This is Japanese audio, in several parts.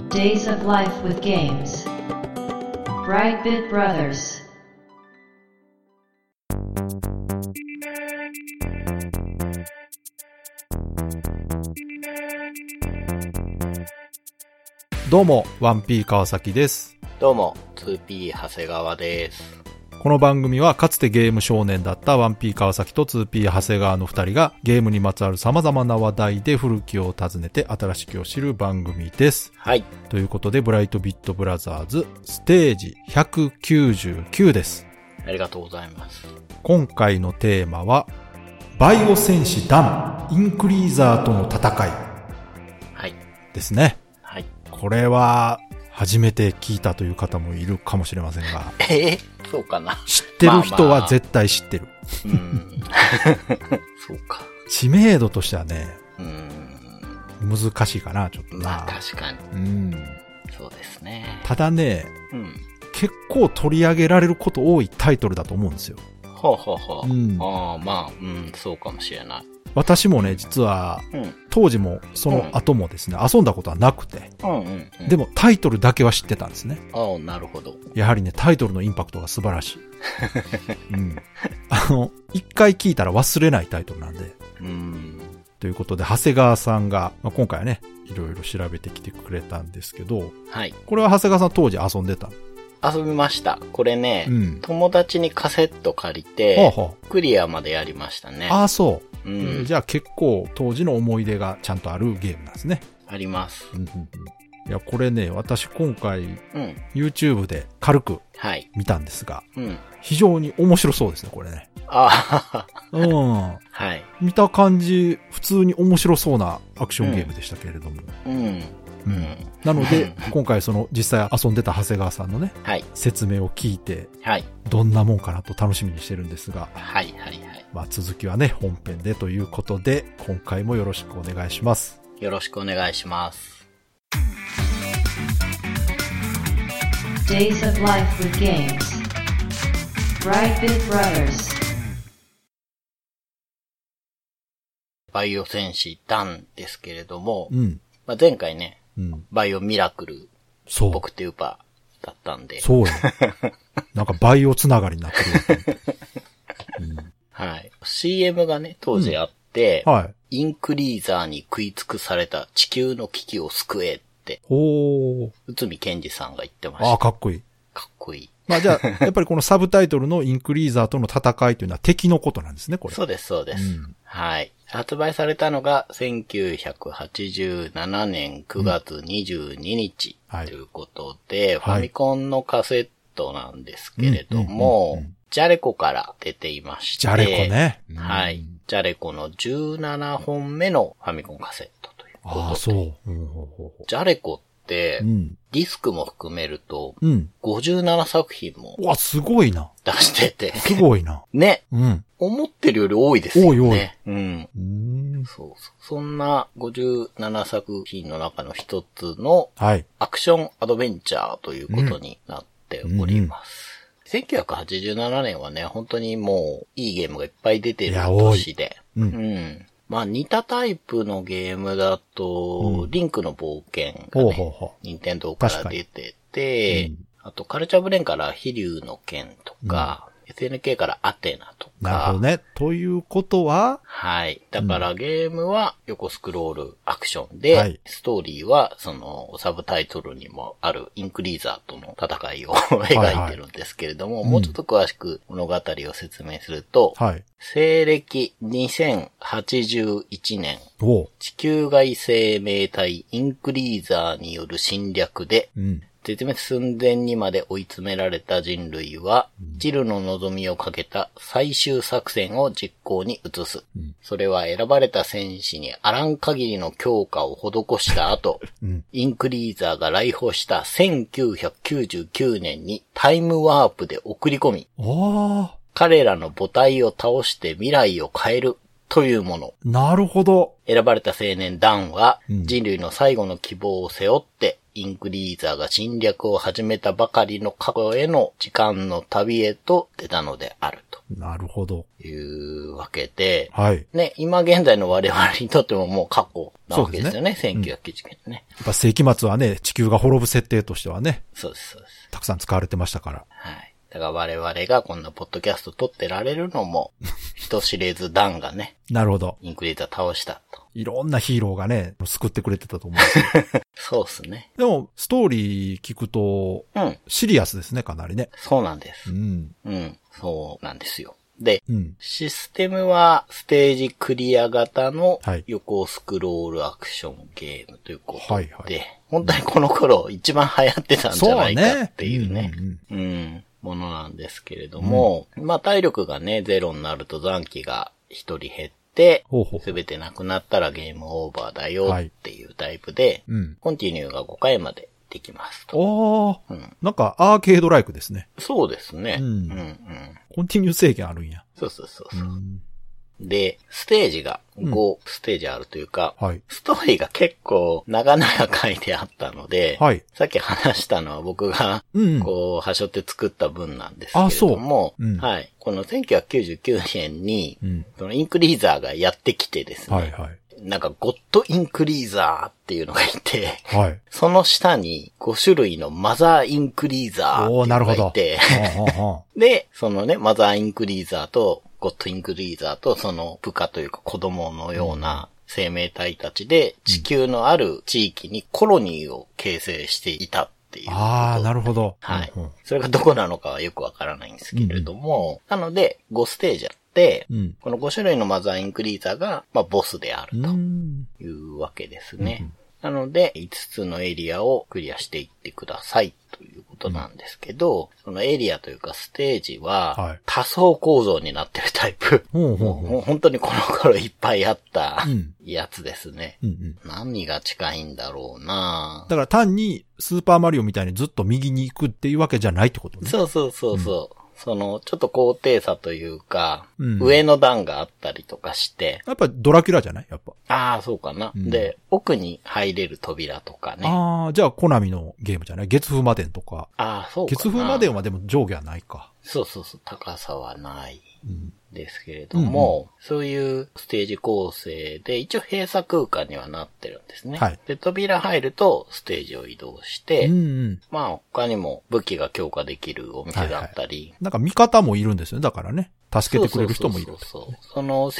Days of Life with Games. Brightbit Brothers. どうも、1P 川崎です。 どうも、2P 長谷川です。 この番組はかつてゲーム少年だった 1P 川崎と 2P 長谷川の2人がゲームにまつわる様々な話題で古きを訪ねて新しきを知る番組です。 はい。 ということで、ブライトビットブラザーズステージ199です。 ありがとうございます。 今回のテーマは、バイオ戦士ダン、インクリーザーとの戦い。 はい。 ですね。 はい。 これは、初めて聞いたという方もいるかもしれませんが。 そうかな。 知ってる人は絶対知ってる。 そうか。 知名度としてはね、難しいかな、ちょっとな。 まあ確かに。そうですね。 ただね、結構取り上げられること多いタイトルだと思うんですよ。 ほうほうほう。まあ、そうかもしれない。 私もね、実は、当時もその後もですね、遊んだことはなくて、でもタイトルだけは知ってたんですね。 なるほど。 やはりね、タイトルのインパクトが素晴らしい。一回聞いたら忘れないタイトルなんで。ということで、長谷川さんが、今回はね、いろいろ調べてきてくれたんですけど、 はい。 これは長谷川さん当時遊んでた？ 遊びました。これね、友達にカセット借りて、クリアまでやりましたね。 ああ、そう。じゃあ結構当時の思い出がちゃんとあるゲームなんですね。 あります。 いや、これね、私今回、YouTube で軽く見たんですが、非常に面白そうですね、これね。 はい。 見た感じ、普通に面白そうなアクションゲームでしたけれども。なので、今回その実際遊んでた長谷川さんのね、説明を聞いて、どんなもんかなと楽しみにしてるんですが、まあ続きはね、本編でということで、今回もよろしくお願いします。 よろしくお願いします。 Days of Life with Games. Brightbit Brothers. バイオ戦士ダンですけれども、まあ、前回ね、バイオミラクル、僕っていうパーだったんで。 そうよ。なんかバイオつながりになってる。 はい。CM がね、当時あって、インクリーザーに食い尽くされた地球の危機を救えって、内海賢二さんが言ってました。 ああ、かっこいい。 かっこいい。 まあじゃあ、やっぱりこのサブタイトルのインクリーザーとの戦いというのは敵のことなんですね、これ。 そうです、そうです。はい。発売されたのが1987年9月22日ということで、ファミコンのカセットなんですけれども、ジャレコから出ていまして、 ジャレコね。 はい。ジャレコの17本目のファミコンカセットということで。ああ、そう。ジャレコって、ディスクも含めると、57作品も。 うわ、すごいな。 出してて。 すごいな。 ね。思ってるより多いですよね。 多い。 そう。そんな57作品の中の一つの、アクションアドベンチャーということになっております。1987年はね、本当にもういいゲームがいっぱい出てる年で。まあ似たタイプのゲームだと、リンクの冒険がね、任天堂から出てて、あとカルチャーブレーンから飛竜の剣とか、SNK からアテナとか。 なるほどね。ということは、 はい。だからゲームは横スクロールアクションで、ストーリーはそのサブタイトルにもあるインクリーザーとの戦いを描いてるんですけれども、もうちょっと詳しく物語を説明すると、西暦2081年、地球外生命体インクリーザーによる侵略で、絶滅寸前にまで追い詰められた人類は、チルの望みをかけた最終作戦を実行に移す。それは選ばれた戦士にあらん限りの強化を施した後、インクリーザーが来訪した1999年にタイムワープで送り込み、彼らの母体を倒して未来を変えるというもの。 なるほど。 選ばれた青年ダンは、人類の最後の希望を背負って、インクリーザーが侵略を始めたばかりの過去への時間の旅へと出たのであると。 なるほど。 いうわけで、 はい。 ね、今現在の我々にとってももう過去なわけですよね。1999年ね。 やっぱ世紀末はね、地球が滅ぶ設定としてはね。 そうです、そうです。 たくさん使われてましたから。 はい。だから我々がこんなポッドキャスト撮ってられるのも、人知れずダンがね。 なるほど。 インクリーザー倒したと。 いろんなヒーローがね、救ってくれてたと思うんですよ。 そうですね。 でも、ストーリー聞くと、シリアスですね、かなりね。 そうなんです。そうなんですよ。で、システムはステージクリア型の横スクロールアクションゲームということで、本当にこの頃一番流行ってたんじゃないかっていうね、ものなんですけれども、まあ体力がね、ゼロになると残機が1人減って、すべてなくなったらゲームオーバーだよっていうタイプで、コンティニューが5回までできますと。 なんかアーケードライクですね。 そうですね。 コンティニュー制限あるんや。 そうそうそう。で、ステージが5ステージあるというか、ストーリーが結構長々書いてあったので、さっき話したのは僕が、こう、はしょって作った文なんですけれども、はい。この1999年に、そのインクリーザーがやってきてですね、なんかゴッドインクリーザーっていうのがいて、その下に5種類のマザーインクリーザーっていうのがいて、で、そのね、マザーインクリーザーとゴッドインクリーザーとその部下というか子供のような生命体たちで地球のある地域にコロニーを形成していたっていう。 なるほど。 はい。それがどこなのかはよくわからないんですけれども、なので5ステージあって、この5種類のマザーインクリーザーが、まあ、ボスであるというわけですね。なので、5つのエリアをクリアしていってくださいということなんですけど、そのエリアというかステージは多層構造になってるタイプ。もう本当にこの頃いっぱいあったやつですね。何が近いんだろうな。 だから単にスーパーマリオみたいにずっと右に行くっていうわけじゃないってことね。 そうそうそうそう。その、ちょっと高低差というか、上の段があったりとかして。 やっぱドラキュラじゃないやっぱ。 ああ、そうかな。で、奥に入れる扉とかね。 じゃあ、コナミのゲームじゃない月風魔伝とか。 そうかな。 月風魔伝はでも上下はないか。 そうそうそう、高さはない。ですけれども、そういうステージ構成で一応閉鎖空間にはなってるんですね。で、扉入るとステージを移動して、まあ他にも武器が強化できるお店だったり。 なんか味方もいるんですよね。だからね。助けてくれる人もいる。 その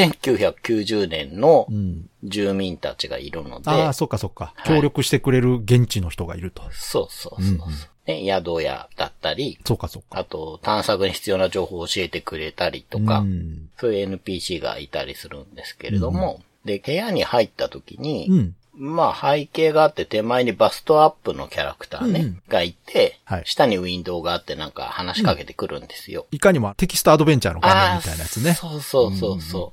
1990年の住民たちがいるので。 そっかそっか。協力してくれる現地の人がいると。 そうそうそう。ね、宿屋だったり、あと探索に必要な情報を教えてくれたりとか、そういう NPC がいたりするんですけれども、で、部屋に入った時に、まあ背景があって手前にバストアップのキャラクターね、がいて、下にウィンドウがあってなんか話しかけてくるんですよ。 いかにもテキストアドベンチャーの画面みたいなやつね。 そうそうそうそう。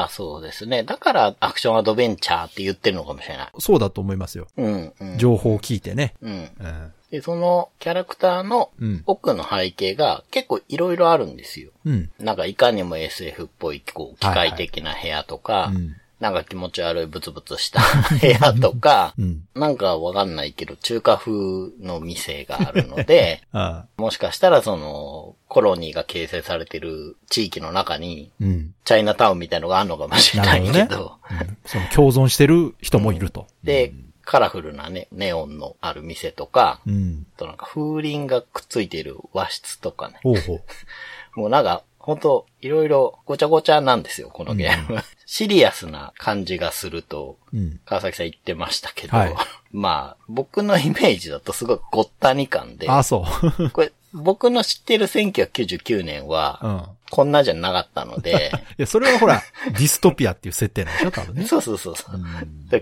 そうですね。だからアクションアドベンチャーって言ってるのかもしれない。 そうだと思いますよ。情報を聞いてね。 で、そのキャラクターの奥の背景が結構いろいろあるんですよ。なんかいかにも SF っぽいこう機械的な部屋とか、なんか気持ち悪いブツブツした部屋とか、なんかわかんないけど中華風の店があるので、もしかしたらそのコロニーが形成されてる地域の中に、チャイナタウンみたいのがあるのかもしれないけど、 その共存してる人もいると。 で、カラフルなね、ネオンのある店とか、となんか風鈴がくっついている和室とかね。もうなんか、ほんと、いろいろごちゃごちゃなんですよ、このゲーム。シリアスな感じがすると、川崎さん言ってましたけど、まあ、僕のイメージだとすごいごったに感で、これ、僕の知ってる1999年は、こんなじゃなかったので。 いや、それはほら、ディストピアっていう設定なんでしょ多分ね。 そうそうそうそう。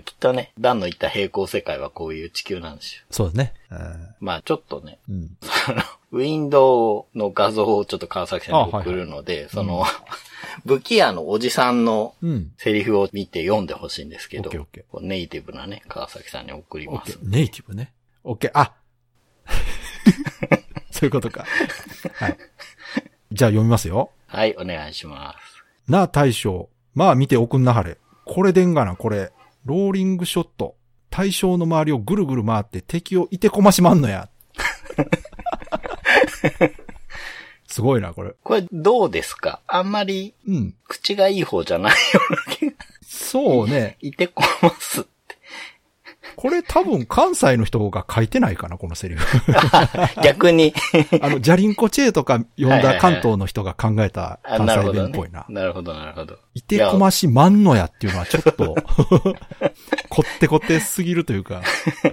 きっとね、ダンの言った平行世界はこういう地球なんですよ。 そうですね。 まあちょっとね、ウィンドウの画像をちょっと川崎さんに送るので、その、武器屋のおじさんのセリフを見て読んでほしいんですけど、ネイティブなね、川崎さんに送ります。 ネイティブね。OK。そういうことか。はい。じゃあ読みますよ。 はい、お願いします。 なあ大将。まあ見ておくんなはれ。これでんがな、これ。ローリングショット。大将の周りをぐるぐる回って敵をいてこましまんのや。すごいな、これ。 これどうですか？あんまり、口がいい方じゃないような気が。 そうね。 いてこますって。 これ多分関西の人が書いてないかな、このセリフ。 逆に。 ジャリンコチェとか読んだ関東の人が考えた関西弁っぽいな。 なるほど、なるほど。 いてこましまんのやっていうのはちょっと、こってこってすぎるというか。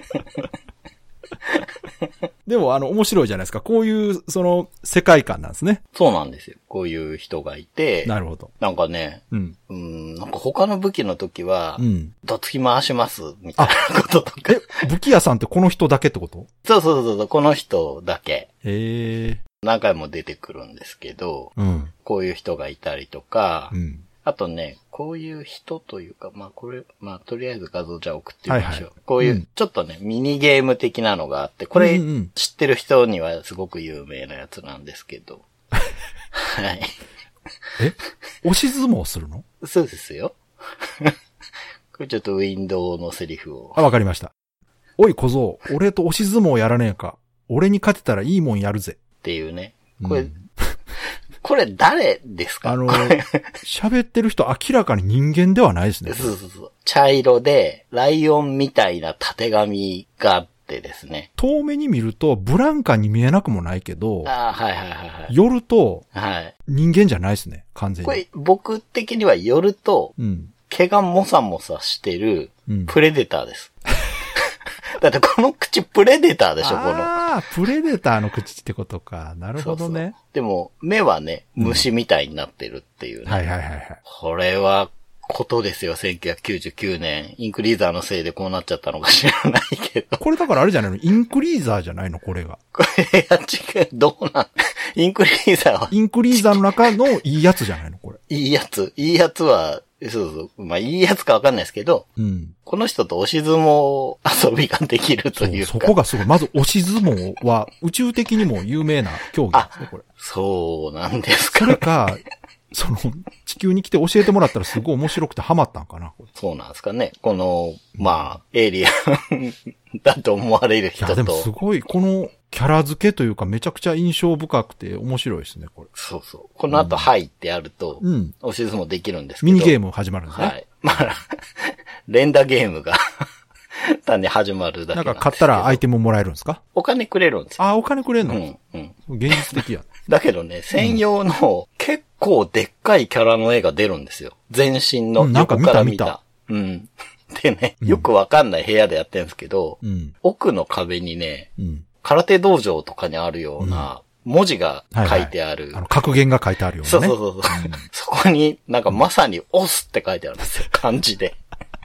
でも面白いじゃないですか。こういう世界観なんですね。 そうなんですよ。こういう人がいて。 なるほど。 なんかね、なんか他の武器の時は、どつき回しますみたいなこととか。 武器屋さんってこの人だけってこと？ そう、この人だけ。 へえ。 何回も出てくるんですけど、こういう人がいたりとか、あとね、こういう人というか、とりあえず画像じゃ送ってみましょう。こういう、ちょっとね、ミニゲーム的なのがあって、これ、知ってる人にはすごく有名なやつなんですけど。はい。 押し相撲するの？ そうですよ。これちょっとウィンドウのセリフを。 わかりました。おい小僧、俺と押し相撲やらねえか。俺に勝てたらいいもんやるぜ。 っていうね。これ誰ですか？ 喋ってる人明らかに人間ではないですね。 そう。茶色で、ライオンみたいな縦紙があってですね。 遠目に見ると、ブランカに見えなくもないけど、 はい。 寄ると、人間じゃないですね、完全に。 これ、僕的には寄ると、毛がもさもさしてる、プレデターです。だってこの口プレデターでしょ、この。 ああ、プレデターの口ってことか。なるほどね。 そう。でも、目はね、虫みたいになってるっていうね。 はい。 これは、ことですよ、1999年。インクリーザーのせいでこうなっちゃったのか知らないけど。 これだからあれじゃないの？インクリーザーじゃないのこれが。 これが違う、どうなんインクリーザーは。 インクリーザーの中のいいやつじゃないのこれ。 いいやつは、そう。いいやつかわかんないですけど、この人と押し相撲遊びができるというか。 そこがすごい。まず押し相撲は宇宙的にも有名な競技ですね、これ。 そうなんですか。 それか、地球に来て教えてもらったらすごい面白くてハマったんかな。 そうなんですかね。この、エイリアンだと思われる人と。 いや、でもすごい、このキャラ付けというかめちゃくちゃ印象深くて面白いですね、これ。 そう。この後、はいってやると、押し相撲できるんですけど。 ミニゲーム始まるんですね。 はい。連打ゲームが単に始まるだけなんですけど。 なんか買ったらアイテムもらえるんですか？ お金くれるんですよ。 あ、お金くれるの？現実的や。 だけどね、専用の結構でっかいキャラの絵が出るんですよ。全身の横から見た。でね、よくわかんない部屋でやってるんですけど、奥の壁にね、空手道場とかにあるような文字が書いてある。 格言が書いてあるようなね。 そう。そこになんかまさに押すって書いてあるんですよ。漢字で。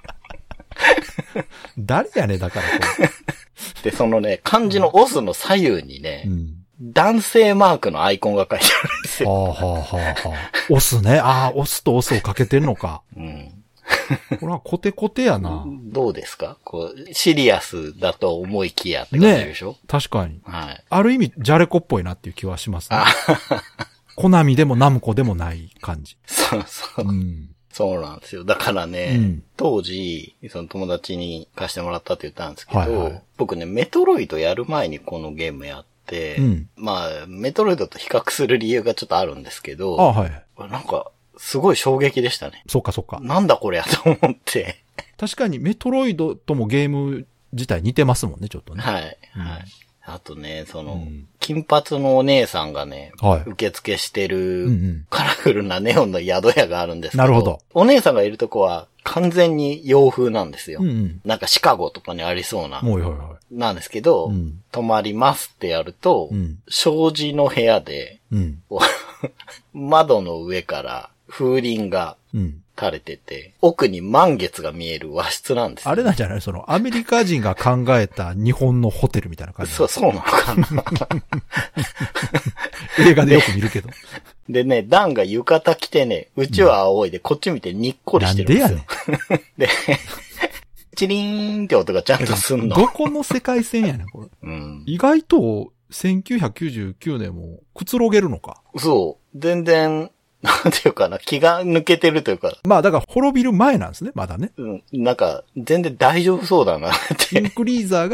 誰やね、だからこれ。で、そのね、漢字の押すの左右にね、男性マークのアイコンが書いてあるんですよ。 押すね。押すと押すをかけてんのか。これはコテコテやな。 どうですか？シリアスだと思いきやって感じでしょ？ 確かに。 はい。 ある意味、ジャレコっぽいなっていう気はしますね。コナミでもナムコでもない感じ。 そう。そうなんですよ。だからね、当時、その友達に貸してもらったって言ったんですけど、僕ね、メトロイドやる前にこのゲームやって、メトロイドと比較する理由がちょっとあるんですけど、なんか、すごい衝撃でしたね。 そっか。 なんだこれやと思って。 確かにメトロイドともゲーム自体似てますもんね、ちょっとね。 はい。あとね、金髪のお姉さんがね、受付してるカラフルなネオンの宿屋があるんですけど、 なるほど。 お姉さんがいるとこは完全に洋風なんですよ。なんかシカゴとかにありそうな。なんですけど、泊まりますってやると、障子の部屋で、窓の上から風鈴が垂れてて、奥に満月が見える和室なんですよ。 あれなんじゃない？アメリカ人が考えた日本のホテルみたいな感じ。 そうなのかな。 映画でよく見るけど。 でね、ダンが浴衣着てね、うちは青いで、こっち見てにっこりしてるんですよ。なんでやねん。で、チリーンって音がちゃんとすんの。 どこの世界線やねん、これ。意外と、1999年もくつろげるのか。 そう。全然、なんていうかな、気が抜けてるというか。 だから滅びる前なんですね、まだね。 なんか、全然大丈夫そうだなって。 インクリーザーが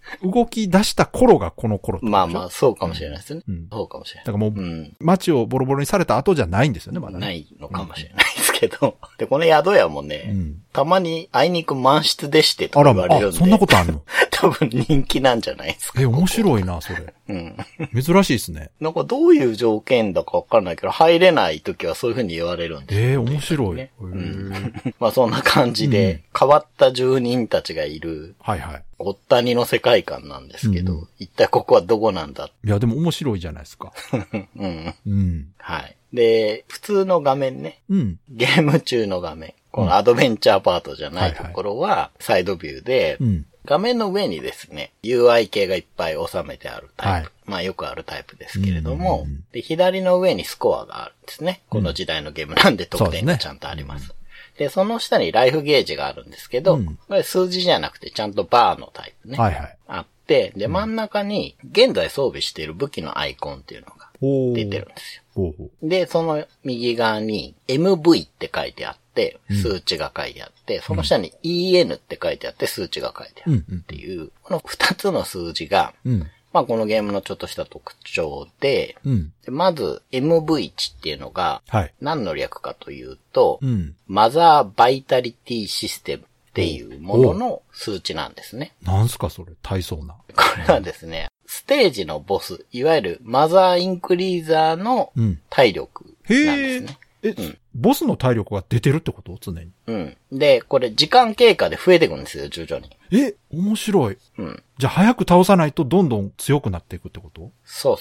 動き出した頃がこの頃ってことでしょ。 まあまあ、そうかもしれないですね。そうかもしれない。 だからもう、街をボロボロにされた後じゃないんですよね、まだね。 ないのかもしれないですけど。で、この宿屋もね、たまにあいにく満室でしてとか言われるんで。 そんなことあるの？ 多分人気なんじゃないですか。 面白いな、それ。珍しいですね。 なんかどういう条件だかわからないけど、入れない時はそういう風に言われるんですよ、 面白い。 まあそんな感じで、変わった住人たちがいる。 はいはい。 ごったにの世界観なんですけど、一体ここはどこなんだ。 いや、でも面白いじゃないですか。 はい。で、普通の画面ね。ゲーム中の画面。このアドベンチャーパートじゃないところは、サイドビューで、画面の上にですね、UI 系がいっぱい収めてあるタイプ。まあよくあるタイプですけれども、で、左の上にスコアがあるんですね。この時代のゲームなんで得点がちゃんとあります。で、その下にライフゲージがあるんですけど、これ数字じゃなくてちゃんとバーのタイプね。あって、で、真ん中に現在装備している武器のアイコンっていうのが出てるんですよ。で、その右側に MV って書いてあって、数値が書いてあって、その下に EN って書いてあって数値が書いてあるっていう、この2つの数字が、まあこのゲームのちょっとした特徴で、まず MV1 っていうのが何の略かというと、マザーバイタリティシステムっていうものの数値なんですね。 なんすかそれ、大層な。 これはですね、ステージのボス、いわゆるマザーインクリーザーの体力なんですね。 ボスの体力が出てるってこと常に。 で、これ時間経過で増えていくんですよ、徐々に。 面白い。じゃあ早く倒さないとどんどん強くなっていくってこと？ そう。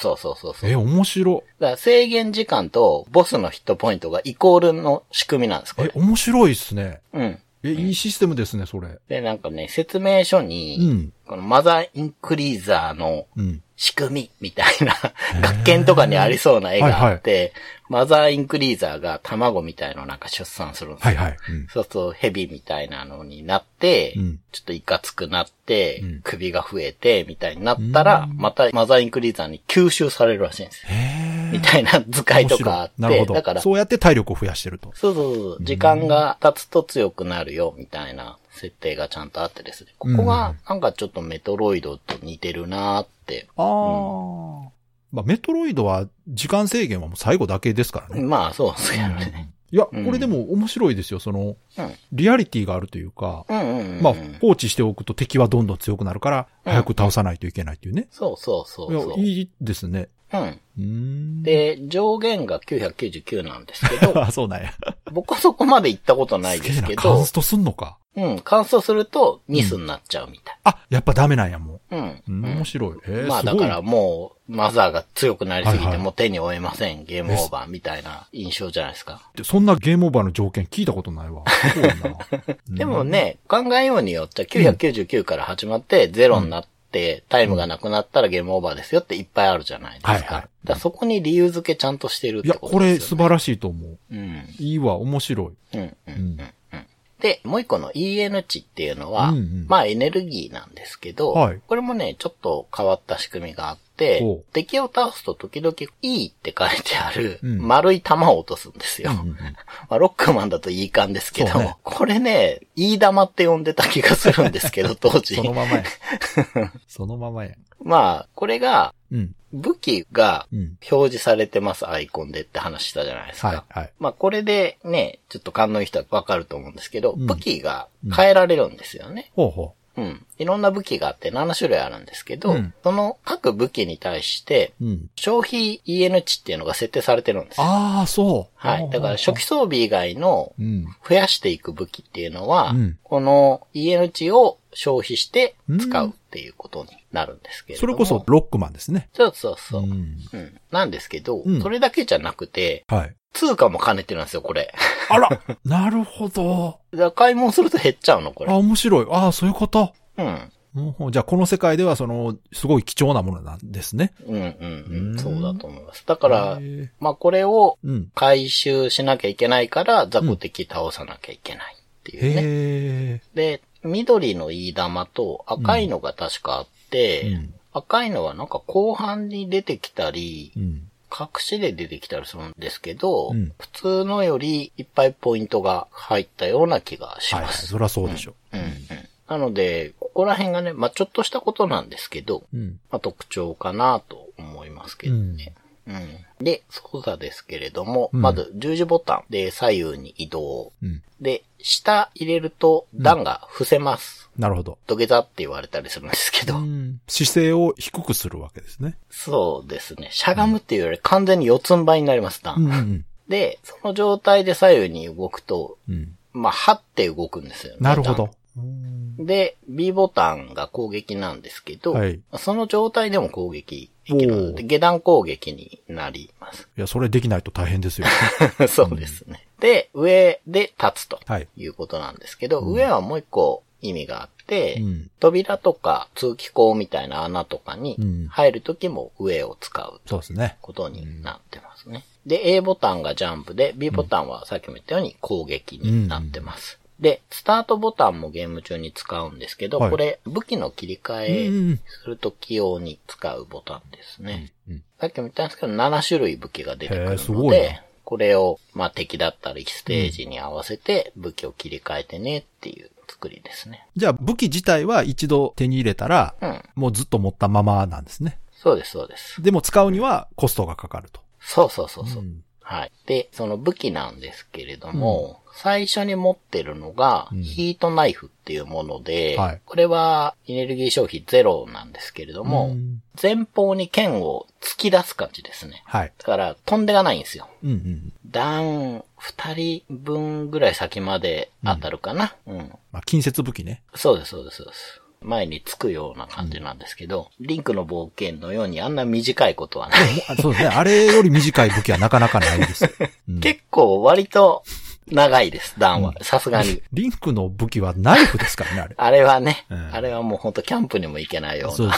面白い。 だから制限時間とボスのヒットポイントがイコールの仕組みなんです、これ。 面白いっすね。いいシステムですね、それ。 で、なんかね、説明書に、このマザーインクリーザーの仕組みみたいな、学研とかにありそうな絵があって、マザーインクリーザーが卵みたいのなんか出産するんですよ。そうするとヘビみたいなのになって、ちょっといかつくなって、首が増えて、みたいになったら、またマザーインクリーザーに吸収されるらしいんですよ。みたいな図解とかあって、 なるほど。だからそうやって体力を増やしてると。 そう。時間が経つと強くなるよ、みたいな設定がちゃんとあってですね。ここがなんかちょっとメトロイドと似てるなーって。 まあ、メトロイドは時間制限はもう最後だけですからね。 まあ、そうですけどね。 いや、これでも面白いですよ。リアリティがあるというか、まあ、放置しておくと敵はどんどん強くなるから、早く倒さないといけないっていうね。 そう。 いいですね。 で、上限が999なんですけど、 そうなんや。 僕はそこまで行ったことないですけど、 カンストすんのか。 カンストするとミスになっちゃうみたい。 やっぱダメなんや、もう。面白い。 まあだからもう、マザーが強くなりすぎてもう手に負えません。ゲームオーバーみたいな印象じゃないですか。 そんなゲームオーバーの条件聞いたことないわ。すごいな。 でもね、考えようによっては999から始まって0になって、タイムがなくなったらゲームオーバーですよっていっぱいあるじゃないですか。だそこに理由付けちゃんとしてるってことですよね。 いや、これ素晴らしいと思う。いいわ、面白い。 で、もう一個の EN 値っていうのは、まあエネルギーなんですけど、これもね、ちょっと変わった仕組みがあって、敵を倒すと時々 E って書いてある丸い玉を落とすんですよ。まあロックマンだと E 感ですけど、これね、E 玉って呼んでた気がするんですけど、当時。 そのままや。そのままや。 まあ、これが、武器が表示されてます、アイコンでって話したじゃないですか。まあこれでね、ちょっと勘のいい人はわかると思うんですけど、武器が変えられるんですよね。いろんな武器があって7種類あるんですけど、その各武器に対して、消費 EN 値っていうのが設定されてるんですよ。 そう。 はい。だから初期装備以外の増やしていく武器っていうのは、この EN 値を消費して使うっていうことになるんですけれども。 それこそロックマンですね。 そう。なんですけど、それだけじゃなくて、通貨も兼ねてるんですよ、これ。 あらなるほど。 買い物すると減っちゃうの、これ。 面白い。そういうこと。じゃあこの世界ではすごい貴重なものなんですね。 そうだと思います。だから、まあこれを回収しなきゃいけないから雑魚敵倒さなきゃいけないっていうね。で、緑の飯玉と赤いのが確かあって、赤いのはなんか後半に出てきたり、隠しで出てきたりするんですけど、普通のよりいっぱいポイントが入ったような気がします。 そりゃそうでしょ。 なので、ここら辺がね、ちょっとしたことなんですけど、特徴かなと思いますけどね。で、操作ですけれども、まず十字ボタンで左右に移動。で、下入れると段が伏せます。 なるほど。 土下座って言われたりするんですけど。 姿勢を低くするわけですね。 そうですね。しゃがむっていうより完全に四つん這いになります、段。で、その状態で左右に動くと、はって動くんですよね。 なるほど。 で、B ボタンが攻撃なんですけど、その状態でも攻撃できるので、下段攻撃になります。 いや、それできないと大変ですよ。 そうですね。で、上で立つということなんですけど、上はもう一個意味があって、扉とか通気口みたいな穴とかに入るときも上を使うということになってますね。で、A ボタンがジャンプで、B ボタンはさっきも言ったように攻撃になってます。で、スタートボタンもゲーム中に使うんですけど、これ武器の切り替えするとき用に使うボタンですね。さっきも言ったんですけど、7種類武器が出てくるので、これを、敵だったりステージに合わせて武器を切り替えてねっていう作りですね。 じゃあ武器自体は一度手に入れたら、もうずっと持ったままなんですね。 そうです、そうです。 でも使うにはコストがかかると。 そう。はい。で、その武器なんですけれども、最初に持ってるのが、ヒートナイフっていうもので、これはエネルギー消費ゼロなんですけれども、前方に剣を突き出す感じですね。だから飛んでがないんですよ。段2人分ぐらい先まで当たるかな。 近接武器ね。 そうです。前につくような感じなんですけど、リンクの冒険のようにあんな短いことはない。 そうですね。あれより短い武器はなかなかないです。 結構割と長いです、段は。さすがに。 リンクの武器はナイフですからね、あれ。 あれはね、あれはもうほんとキャンプにも行けないような。 そう。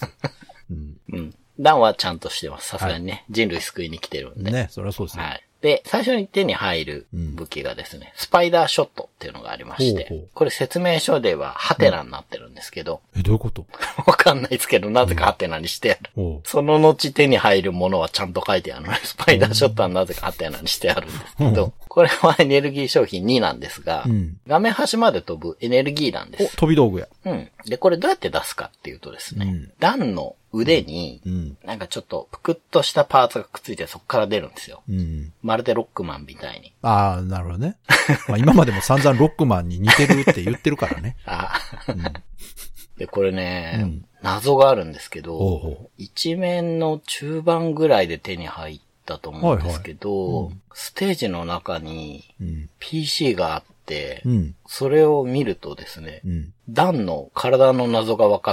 段はちゃんとしてます。さすがにね、人類救いに来てるんで。 ね、それはそうですね。 はい。で、最初に手に入る武器がですね、スパイダーショットっていうのがありまして、これ説明書ではハテナになってるんですけど。 どういうことわかんないですけど、なぜかハテナにしてある。その後手に入るものはちゃんと書いてあるので、スパイダーショットはなぜかハテナにしてあるんですけど、これはエネルギー消費2なんですが、画面端まで飛ぶエネルギーなんです。 飛び道具や。 で、これどうやって出すかっていうとですね、段の腕に、なんかちょっとぷくっとしたパーツがくっついてそこから出るんですよ。まるでロックマンみたいに。 ああ、なるほどね。今までも散々ロックマンに似てるって言ってるからね。 で、これね、謎があるんですけど、一面の中盤ぐらいで手に入ったと思うんですけど、ステージの中に PC があって、それを見るとですね、ダンの体の謎が分かって、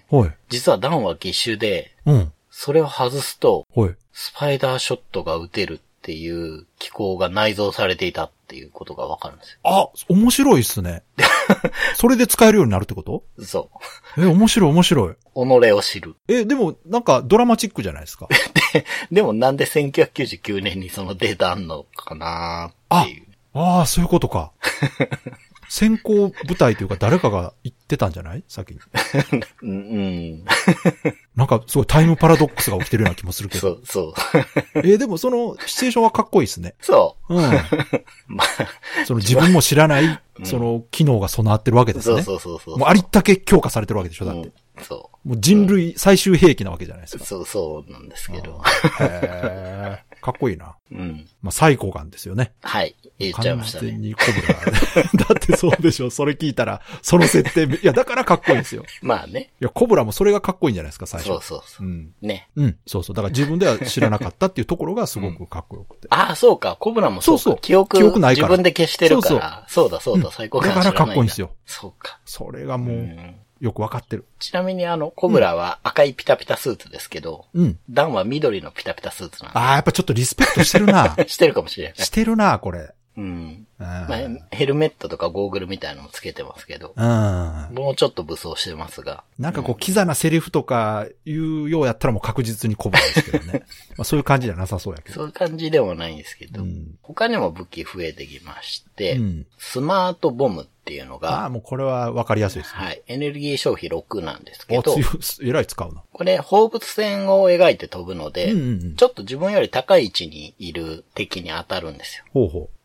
実はダンは義手で、それを外すと、スパイダーショットが撃てるっていう機構が内蔵されていたっていうことが分かるんですよ。 あ、面白いっすね。それで使えるようになるってこと？ そう。 面白い。己を知る。 でも、なんかドラマチックじゃないですか。 でもなんで1999年にそのデータあんのかなーっていう。 ああ、そういうことか。先行部隊というか誰かが言ってたんじゃない先に。なんかすごいタイムパラドックスが起きてるような気もするけど。 そう。 でもそのシチュエーションはかっこいいですね。 そう。 その自分も知らない、その機能が備わってるわけですね。 そう。 もうありったけ強化されてるわけでしょ、だって。 そう。 もう人類最終兵器なわけじゃないですか。 そうなんですけど。 かっこいいな。サイコガンですよね。 はい。言っちゃいましたね。 完全にコブラ。だってそうでしょ。それ聞いたら、その設定、いや、だからかっこいいんですよ。 まあね。 いや、コブラもそれがかっこいいんじゃないですか、最初。 そう。ね。 そう。だから自分では知らなかったっていうところがすごくかっこよくて。 ああ、そうか。コブラもそうか。そう。記憶ないから。自分で消してるから。そうだ、サイコガン知らないんだ。 だからかっこいいんですよ。 そうか。 それがもう、よくわかってる。 ちなみにコブラは赤いピタピタスーツですけど、ダンは緑のピタピタスーツなんで。 やっぱちょっとリスペクトしてるな。 してるかもしれない。 してるな、これ。 ヘルメットとかゴーグルみたいなのもつけてますけど、もうちょっと武装してますが。 なんかキザなセリフとか言うようやったらもう確実にコブラですけどね。そういう感じじゃなさそうやけど。 そういう感じでもないんですけど、他にも武器増えてきまして、スマートボムっていうのが、 もうこれはわかりやすいですね。 はい。エネルギー消費6なんですけど、 えらい使うな。 これ、放物線を描いて飛ぶので、ちょっと自分より高い位置にいる敵に当たるんですよ。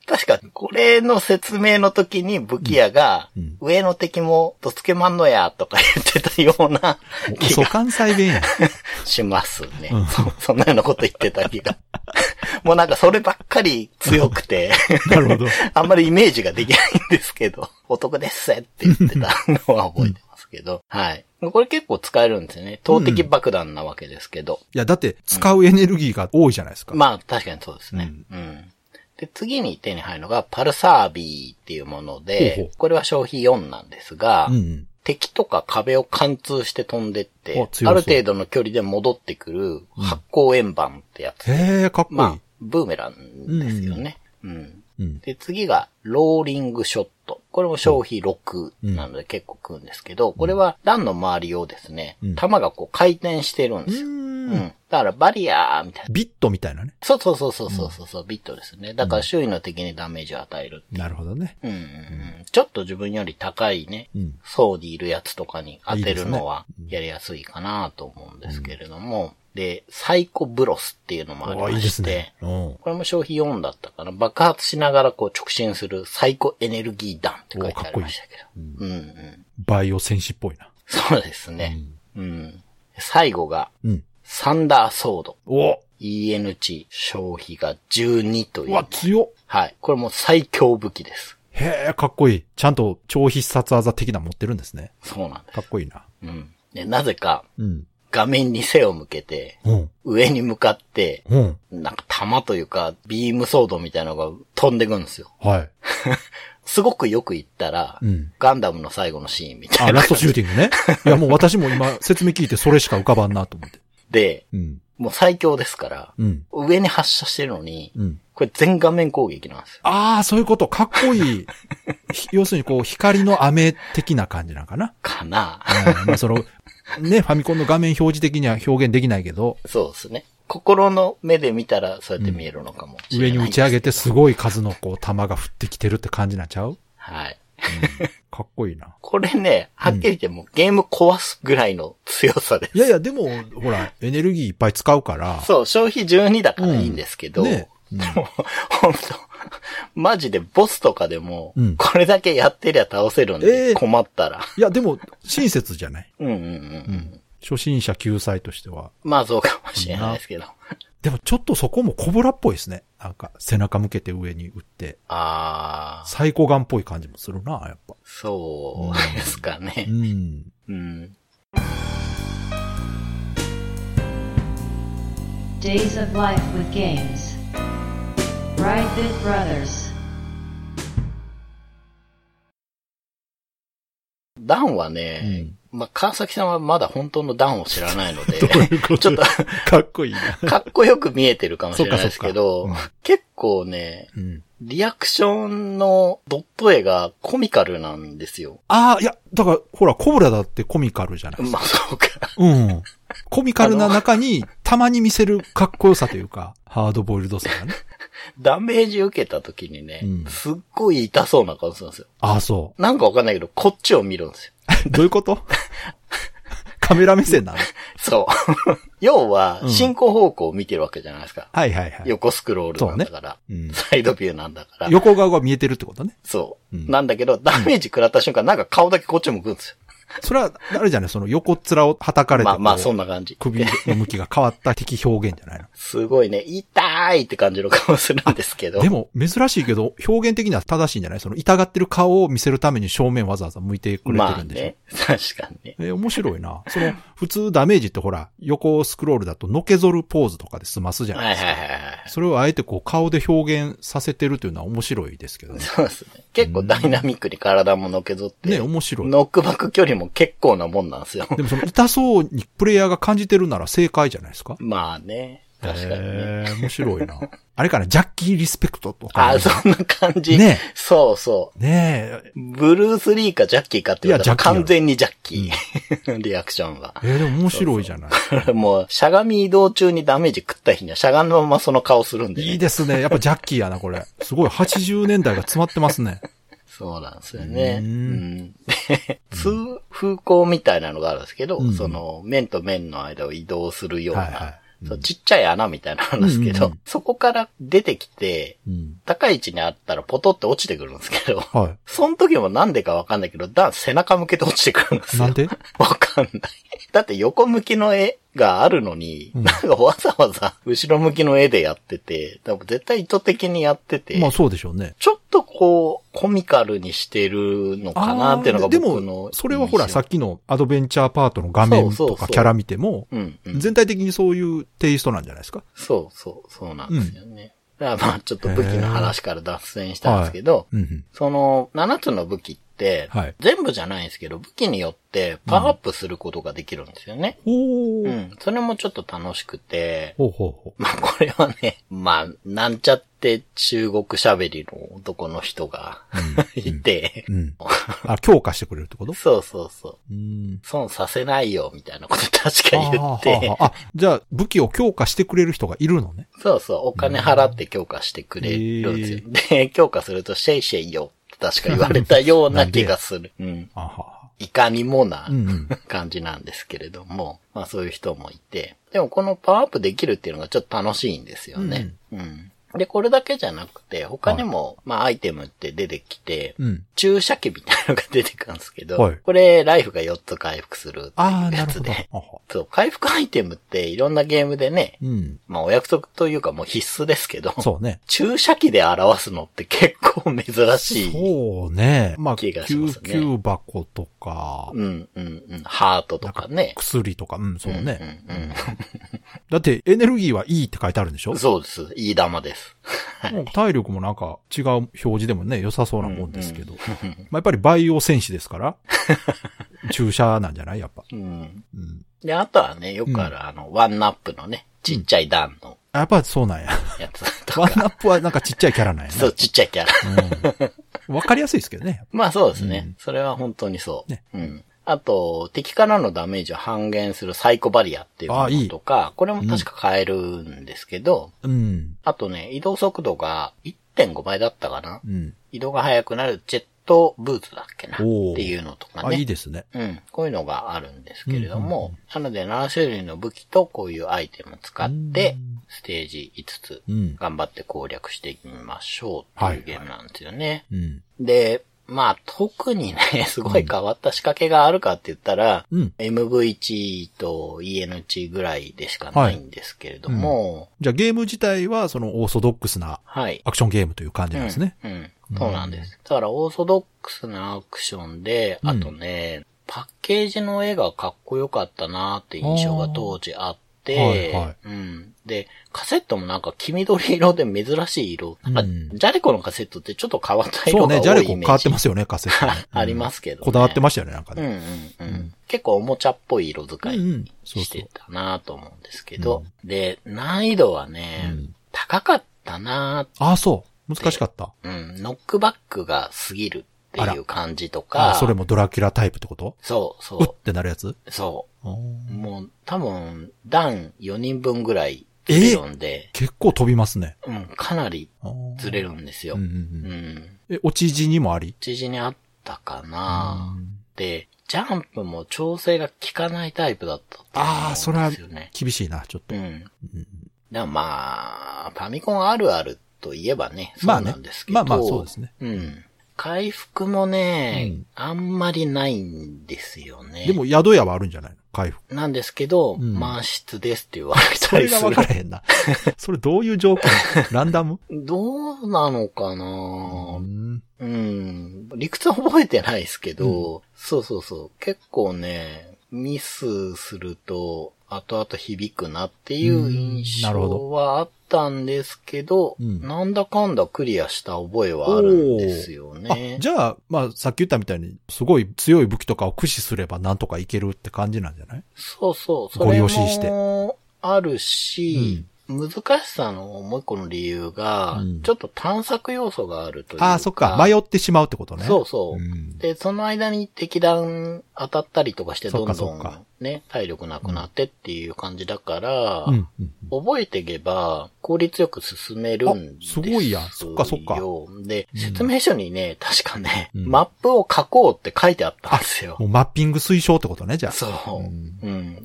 確か、これの説明の時に武器屋が、上の敵もどつけまんのや、とか言ってたような気が。関西弁や。 しますね、そんなようなこと言ってた気が。もうなんかそればっかり強くて。 なるほど。 あんまりイメージができないんですけど、お得ですって言ってたのは覚えてますけど。はい。これ結構使えるんですよね。投擲爆弾なわけですけど。 いや、だって使うエネルギーが多いじゃないですか。 まあ確かにそうですね。で、次に手に入るのがパルサービーっていうもので、これは消費4なんですが、敵とか壁を貫通して飛んでって、ある程度の距離で戻ってくる発光円盤ってやつ。 へー、かっこいい。 まあ、ブーメランですよね。で、次がローリングショット。これも消費6なので結構食うんですけど、これは弾の周りをですね、弾がこう回転してるんですよ。だからバリアーみたいな。 ビットみたいなね。 そう、ビットですね。だから周囲の敵にダメージを与える。 なるほどね。 ちょっと自分より高いね、層にいるやつとかに当てるのはやりやすいかなと思うんですけれども、で、サイコブロスっていうのもありまして、いいですね。これも消費4だったかな。爆発しながらこう直進するサイコエネルギー弾って書いてありましたけど。 バイオ戦士っぽいな。 そうですね。最後が、サンダーソード。EN 値消費が12という、ね。 うわ、強っ。 はい。これも最強武器です。 へえ、かっこいい。ちゃんと超必殺技的な持ってるんですね。 そうなんです。 かっこいいな。 で、なぜか、画面に背を向けて、上に向かって、なんか弾というか、ビームソードみたいなのが飛んでくんですよ。 はい。 すごくよく言ったら、ガンダムの最後のシーンみたいな。 ラストシューティングね。いやもう私も今説明聞いてそれしか浮かばんなと思って。 で、もう最強ですから、上に発射してるのに、これ全画面攻撃なんですよ。 ああ、そういうこと。かっこいい。要するにこう、光の雨的な感じなんかな。 かな。 まあその、ね、ファミコンの画面表示的には表現できないけど。 そうですね。心の目で見たらそうやって見えるのかもしれない、 上に打ち上げてすごい数のこう、弾が降ってきてるって感じなんちゃう？ はい。 かっこいいな。 これね、はっきり言ってもゲーム壊すぐらいの強さです。 いやいや、でも、ほら、エネルギーいっぱい使うから。 そう、消費12だからいいんですけど、でも、ほんと、マジでボスとかでも、これだけやってりゃ倒せるんで、困ったら。 いや、でも、親切じゃない。初心者救済としては。 まあそうかもしれないですけど。 でもちょっとそこもコブラっぽいですね。なんか背中向けて上に打って。サイコガンっぽい感じもするな、やっぱ。 そうですかね。 Days of Life with Games Brightbit Brothers ダンはね、まあ、川崎さんはまだ本当のダンを知らないので、ちょっと、 かっこいいな。 かっこよく見えてるかもしれないですけど、結構ね、リアクションのドット絵がコミカルなんですよ。 ああ、いや、だから、ほら、コブラだってコミカルじゃないですか。 まあ、そうか。 コミカルな中に、たまに見せるかっこよさというか、ハードボイルドさがね。 ダメージ受けた時にね、すっごい痛そうな顔するんですよ。 ああ、そう。 なんかわかんないけど、こっちを見るんですよ。 どういうことカメラ目線なの？ そう。要は、進行方向を見てるわけじゃないですか。 はいはいはい。 横スクロールなんだから。サイドビューなんだから。 横側が見えてるってことね。 そう。なんだけど、ダメージ食らった瞬間、なんか顔だけこっち向くんですよ。 それは、あれじゃないその横っ面を叩かれて。 まあ、そんな感じ。 首の向きが変わった敵表現じゃないの？ すごいね、痛いって感じの顔するんですけど。 でも、珍しいけど、表現的には正しいんじゃないその痛がってる顔を見せるために正面わざわざ向いてくれてるんでしょ。 まあね、確かにね。 面白いな。その、普通ダメージってほら、横スクロールだとのけぞるポーズとかで済ますじゃないですか。はい。それをあえてこう顔で表現させてるというのは面白いですけどね。 そうですね。結構ダイナミックに体ものけぞって。 ね、面白い。 ノックバック距離も結構なもんなんですよ。 でもその痛そうにプレイヤーが感じてるなら正解じゃないですか。 まあね。確かにね。 面白いな。あれかな、ジャッキーリスペクトとか、 ね。そんな感じ。 ね。 そうそう。 ねえ。 ブルース・リーかジャッキーかって言ったら完全にジャッキー。リアクションは。 でも面白いじゃない。 そうもう、しゃがみ移動中にダメージ食った日にはしゃがんだままその顔するんで、ね。 いいですね。やっぱジャッキーやな、これ。すごい80年代が詰まってますね。 そうなんですよね。で、通風口みたいなのがあるんですけど、その、面と面の間を移動するようなそうちっちゃい穴みたいなのなんですけど、そこから出てきて、高い位置にあったらポトって落ちてくるんですけど、その時もなんでかわかんないけど、背中向けて落ちてくるんですよ。 なんでわかんない。だって横向きの絵があるのに、なんかわざわざ後ろ向きの絵でやってて、多分絶対意図的にやってて、 まあそうでしょうね。 ちょっとコミカルにしてるのかなっていうのが僕の。 でも、それはほら、さっきのアドベンチャーパートの画面とかキャラ見ても、全体的にそういうテイストなんじゃないですか。 そうなんですよね。だからまあちょっと武器の話から脱線したんですけど、その7つの武器って、全部じゃないんですけど、武器によってパワーアップすることができるんですよね。それもちょっと楽しくて、まあこれはね、まあなんちゃって中国喋りの男の人がいて、 強化してくれるってこと？ そう。損させないよみたいなこと確か言って。 じゃあ武器を強化してくれる人がいるのね。 そう、お金払って強化してくれるんですよ。で、強化するとシェイシェイよって確か言われたような気がする。いかにもな感じなんですけれども、まあそういう人もいて、でもこのパワーアップできるっていうのがちょっと楽しいんですよね。で、これだけじゃなくて、他にも、まあアイテムって出てきて、注射器みたいなのが出てくるんですけど、これライフが4つ回復するっていうやつで、そう、回復アイテムっていろんなゲームでね、まあお約束というかもう必須ですけど、注射器で表すのって結構珍しい。 そうね。まあ、 気がしますね。 救急箱とか、 ハートとかね。 薬とか、そうね。だってエネルギーはいいって書いてあるんでしょ？ そうです。いい玉です。 体力もなんか違う表示でもね、良さそうなもんですけど。まあやっぱりバイオ戦士ですから、注射なんじゃないやっぱ。 で、あとはね、よくあるワンナップのね、ちっちゃい弾の。 やっぱそうなんや。 やつとか。 ワンナップはなんかちっちゃいキャラなんやね。 そう、ちっちゃいキャラ。 わかりやすいですけどね。 まあそうですね。それは本当にそう。あと、敵からのダメージを半減するサイコバリアっていうものとか、これも確か買えるんですけど、あとね、移動速度が 1.5 倍だったかな、移動が速くなるジェットブーツだっけなっていうのとかね。 いいですね。 こういうのがあるんですけれども、なので7種類の武器とこういうアイテムを使って、ステージ5つ頑張って攻略していきましょうっていうゲームなんですよね。で、まあ特にね、すごい変わった仕掛けがあるかって言ったら、MV1 と EN1 ぐらいでしかないんですけれども。 じゃあゲーム自体はそのオーソドックスなアクションゲームという感じなんですね。 そうなんです。だからオーソドックスなアクションで、あとね、パッケージの絵がかっこよかったなって印象が当時あって、で、カセットもなんか黄緑色で珍しい色。なんか、ジャレコのカセットってちょっと変わった色が多いイメージ。 そうね、ジャレコ変わってますよね、カセット、ね。 ありますけど、ね。 こだわってましたよね、なんかね。 結構おもちゃっぽい色使いしてたなと思うんですけど。で、難易度はね、高かったなそう。難しかった。 ノックバックが過ぎるっていう感じとか。 それもドラキュラタイプってこと？ そう。 ってなるやつ？ そう。もう多分、弾4人分ぐらいずれるんで。 結構飛びますね。 かなりずれるんですよ。 落ち字にもあり？ 落ち字にあったかな。で、ジャンプも調整が効かないタイプだったっていう、 それは厳しいな、ちょっと。 でもまあ、ファミコンあるあるといえばね、そうなんですけど。 まあそうですね。 回復もね、あんまりないんですよね。 でも宿屋はあるんじゃないの？回復。 なんですけど、満室ですって言われたりする。 それが分からへんな。それどういう条件？ランダム？ どうなのかな？理屈は覚えてないですけど、そう。結構ね、ミスすると、後々響くなっていう印象はあったんですけど、なんだかんだクリアした覚えはあるんですよね。 じゃあ、まあさっき言ったみたいに、すごい強い武器とかを駆使すればなんとかいけるって感じなんじゃない？ そう。それもあるし、難しさのもう一個の理由が、ちょっと探索要素があるというか。 そっか。迷ってしまうってことね。 そう。で、その間に敵弾当たったりとかしてどんどんね、体力なくなってっていう感じだから、覚えていけば効率よく進めるんですよ。 すごいやん。そっかそっか。 で、説明書にね、確かね、マップを書こうって書いてあったんですよ。 もうマッピング推奨ってことね、じゃあ。 そう。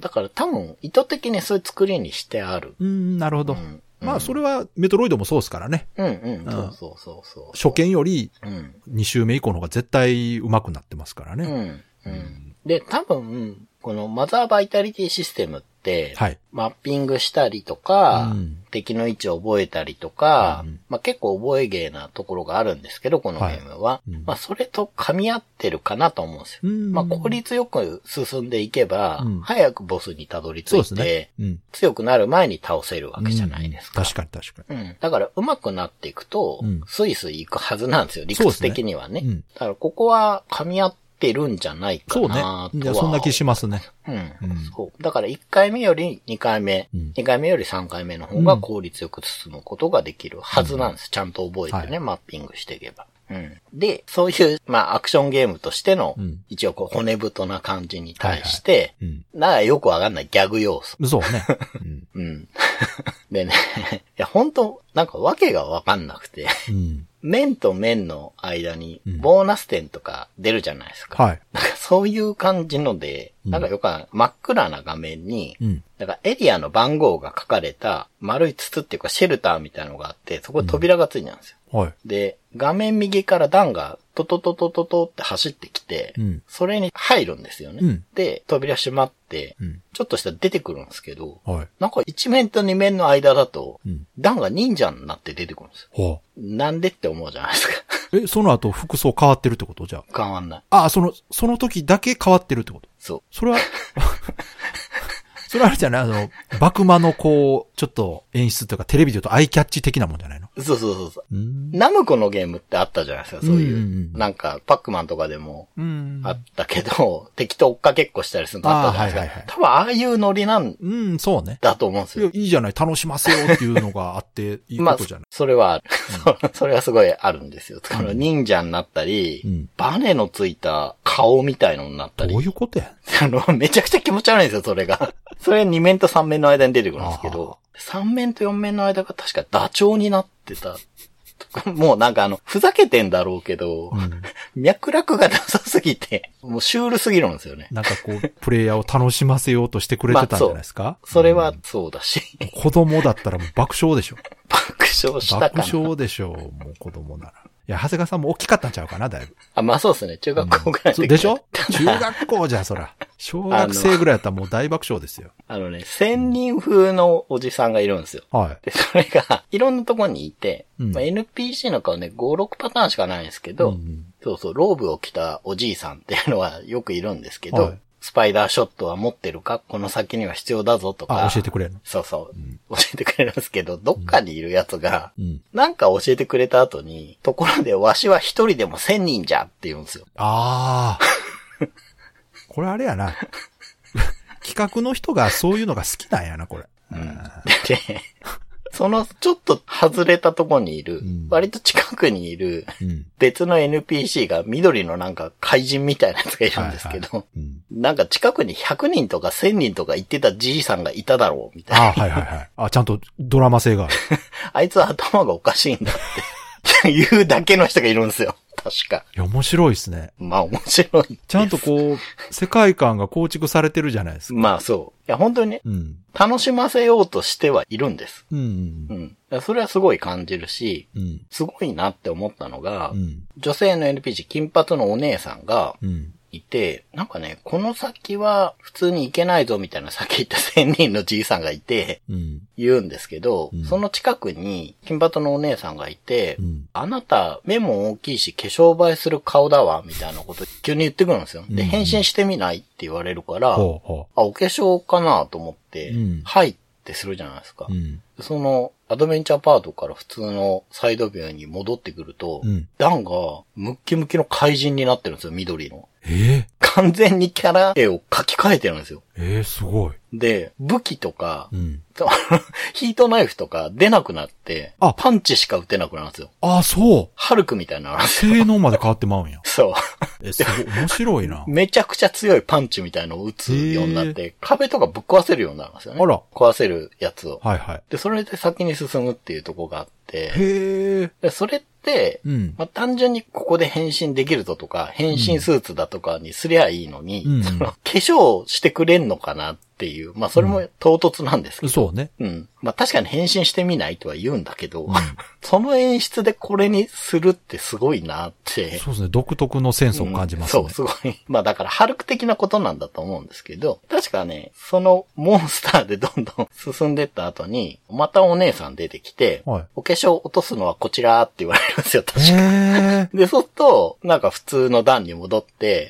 だから多分意図的にそういう作りにしてある。 なるほど。まあ、それはメトロイドもそうですからね。 そう。 初見より、2周目以降の方が絶対上手くなってますからね。 で、多分、このマザーバイタリティシステムって、マッピングしたりとか、敵の位置を覚えたりとか、まあ結構覚え芸なところがあるんですけど、このゲームは。まあそれと噛み合ってるかなと思うんですよ。まあ効率よく進んでいけば、早くボスにたどり着いて、強くなる前に倒せるわけじゃないですか。 確かに。 だから上手くなっていくと、スイスイ行くはずなんですよ、理屈的にはね。だからここは噛み合ってるんじゃないかなとは。 そうね。そんな気しますね。 そう。だから1回目より2回目、2回目より3回目の方が効率よく進むことができるはずなんです。ちゃんと覚えてね、マッピングしていけば。で、そういう、まあ、アクションゲームとしての、一応こう、骨太な感じに対して、なんかよくわかんないギャグ要素。 そうね。 でね、いや、本当なんかわけがわかんなくて、面と面の間に、ボーナス点とか出るじゃないですか。なんかそういう感じので、なんかよく真っ暗な画面に、なんかエリアの番号が書かれた丸い筒っていうかシェルターみたいなのがあって、そこに扉がついてるんですよ。で、画面右からダンがトトトトトトって走ってきて、それに入るんですよね。で、扉閉まって、ちょっとしたら出てくるんですけど、なんか1面と2面の間だと、ダンが忍者になって出てくるんですよ。なんでって思うじゃないですか。 その後服装変わってるってことじゃあ。 変わんない。 その時だけ変わってるってこと。 そう。 それは、それはあれじゃないバクマのこう、ちょっと演出というかテレビで言うとアイキャッチ的なもんじゃないの？ そう。ナムコのゲームってあったじゃないですか、そういう。なんか、パックマンとかでもあったけど、敵と追っかけっこしたりするのあったじゃないですか。多分ああいうノリそうね。 だと思うんですよ。 いいじゃない、楽しませようっていうのがあって、いいことじゃない。 それは、それはすごいあるんですよ。忍者になったり、バネのついた顔みたいのになったり。 どういうことやめちゃくちゃ気持ち悪いんですよ、それが。それ2面と3面の間に出てくるんですけど、3面と4面の間が確かダチョウになってた。もうなんかふざけてんだろうけど、脈絡がなさすぎて、もうシュールすぎるんですよね。 なんかこう、プレイヤーを楽しませようとしてくれてたんじゃないですか？ それはそうだし。 子供だったらもう爆笑でしょ。 爆笑したかな。 爆笑でしょう、もう子供なら。いや、長谷川さんも大きかったんちゃうかな、だいぶ。 まあそうですね。中学校ぐらいでしょ？中学校じゃ、そら。小学生ぐらいだったらもう大爆笑ですよ。 仙人風のおじさんがいるんですよ。で、それが、いろんなとこにいて、NPC の顔ね、5、6パターンしかないんですけど、そう、ローブを着たおじいさんっていうのはよくいるんですけど、スパイダーショットは持ってるか？この先には必要だぞとか。 教えてくれるの？ そう、教えてくれるんですけど、どっかにいるやつが、なんか教えてくれた後に、ところでわしは一人でも1000人じゃって言うんですよ。 これあれやな。企画の人がそういうのが好きなんやな、これ。 で、そのちょっと外れたとこにいる、割と近くにいる、別の NPC が緑のなんか怪人みたいなやつがいるんですけど、なんか近くに100人とか1000人とか言ってたじいさんがいただろうみたいな。ちゃんとドラマ性がある。 あいつは頭がおかしいんだって言うだけの人がいるんですよ。確か。 いや、面白いですね。 まあ面白い。 ちゃんとこう、世界観が構築されてるじゃないですか。 まあそう。いや、本当にね、楽しませようとしてはいるんです。それはすごい感じるし、すごいなって思ったのが、女性の NPC、金髪のお姉さんが、いて、なんかね、この先は普通に行けないぞみたいなさっき言った1000人のじいさんがいて、言うんですけど、その近くに金髪のお姉さんがいて、あなた目も大きいし化粧映えする顔だわ、みたいなこと急に言ってくるんですよ。で、変身してみないって言われるから、お化粧かなと思って、はいってするじゃないですか。そのアドベンチャーパートから普通のサイドビューに戻ってくると、ダンがムッキムキの怪人になってるんですよ、緑の。完全にキャラ絵を描き換えてるんですよ。 すごい。 で、武器とか、ヒートナイフとか出なくなって、パンチしか撃てなくなるんですよ。 そう。 ハルクみたいなのあるんですよ。 性能まで変わってまうんや。 そう。 すごい面白いな。 めちゃくちゃ強いパンチみたいのを打つようになって、壁とかぶっ壊せるようになるんですよね。 あら。 壊せるやつを。 はいはい。 で、それで先に進むっていうところがあって、 へでそれって、まあ、単純にここで変身できるとか、変身スーツだとかにすりゃいいのに、化粧してくれんのかなっていう、まあそれも唐突なんですけど。 そうね。 まあ確かに変身してみないとは言うんだけど、その演出でこれにするってすごいなって。 そうですね。独特のセンスを感じますね。 そう、すごい。まあだからハルク的なことなんだと思うんですけど、確かね、そのモンスターでどんどん進んでった後に、またお姉さん出てきて、お化粧落とすのはこちらって言われるんですよ、確か。で、そうすると、なんか普通の段に戻って、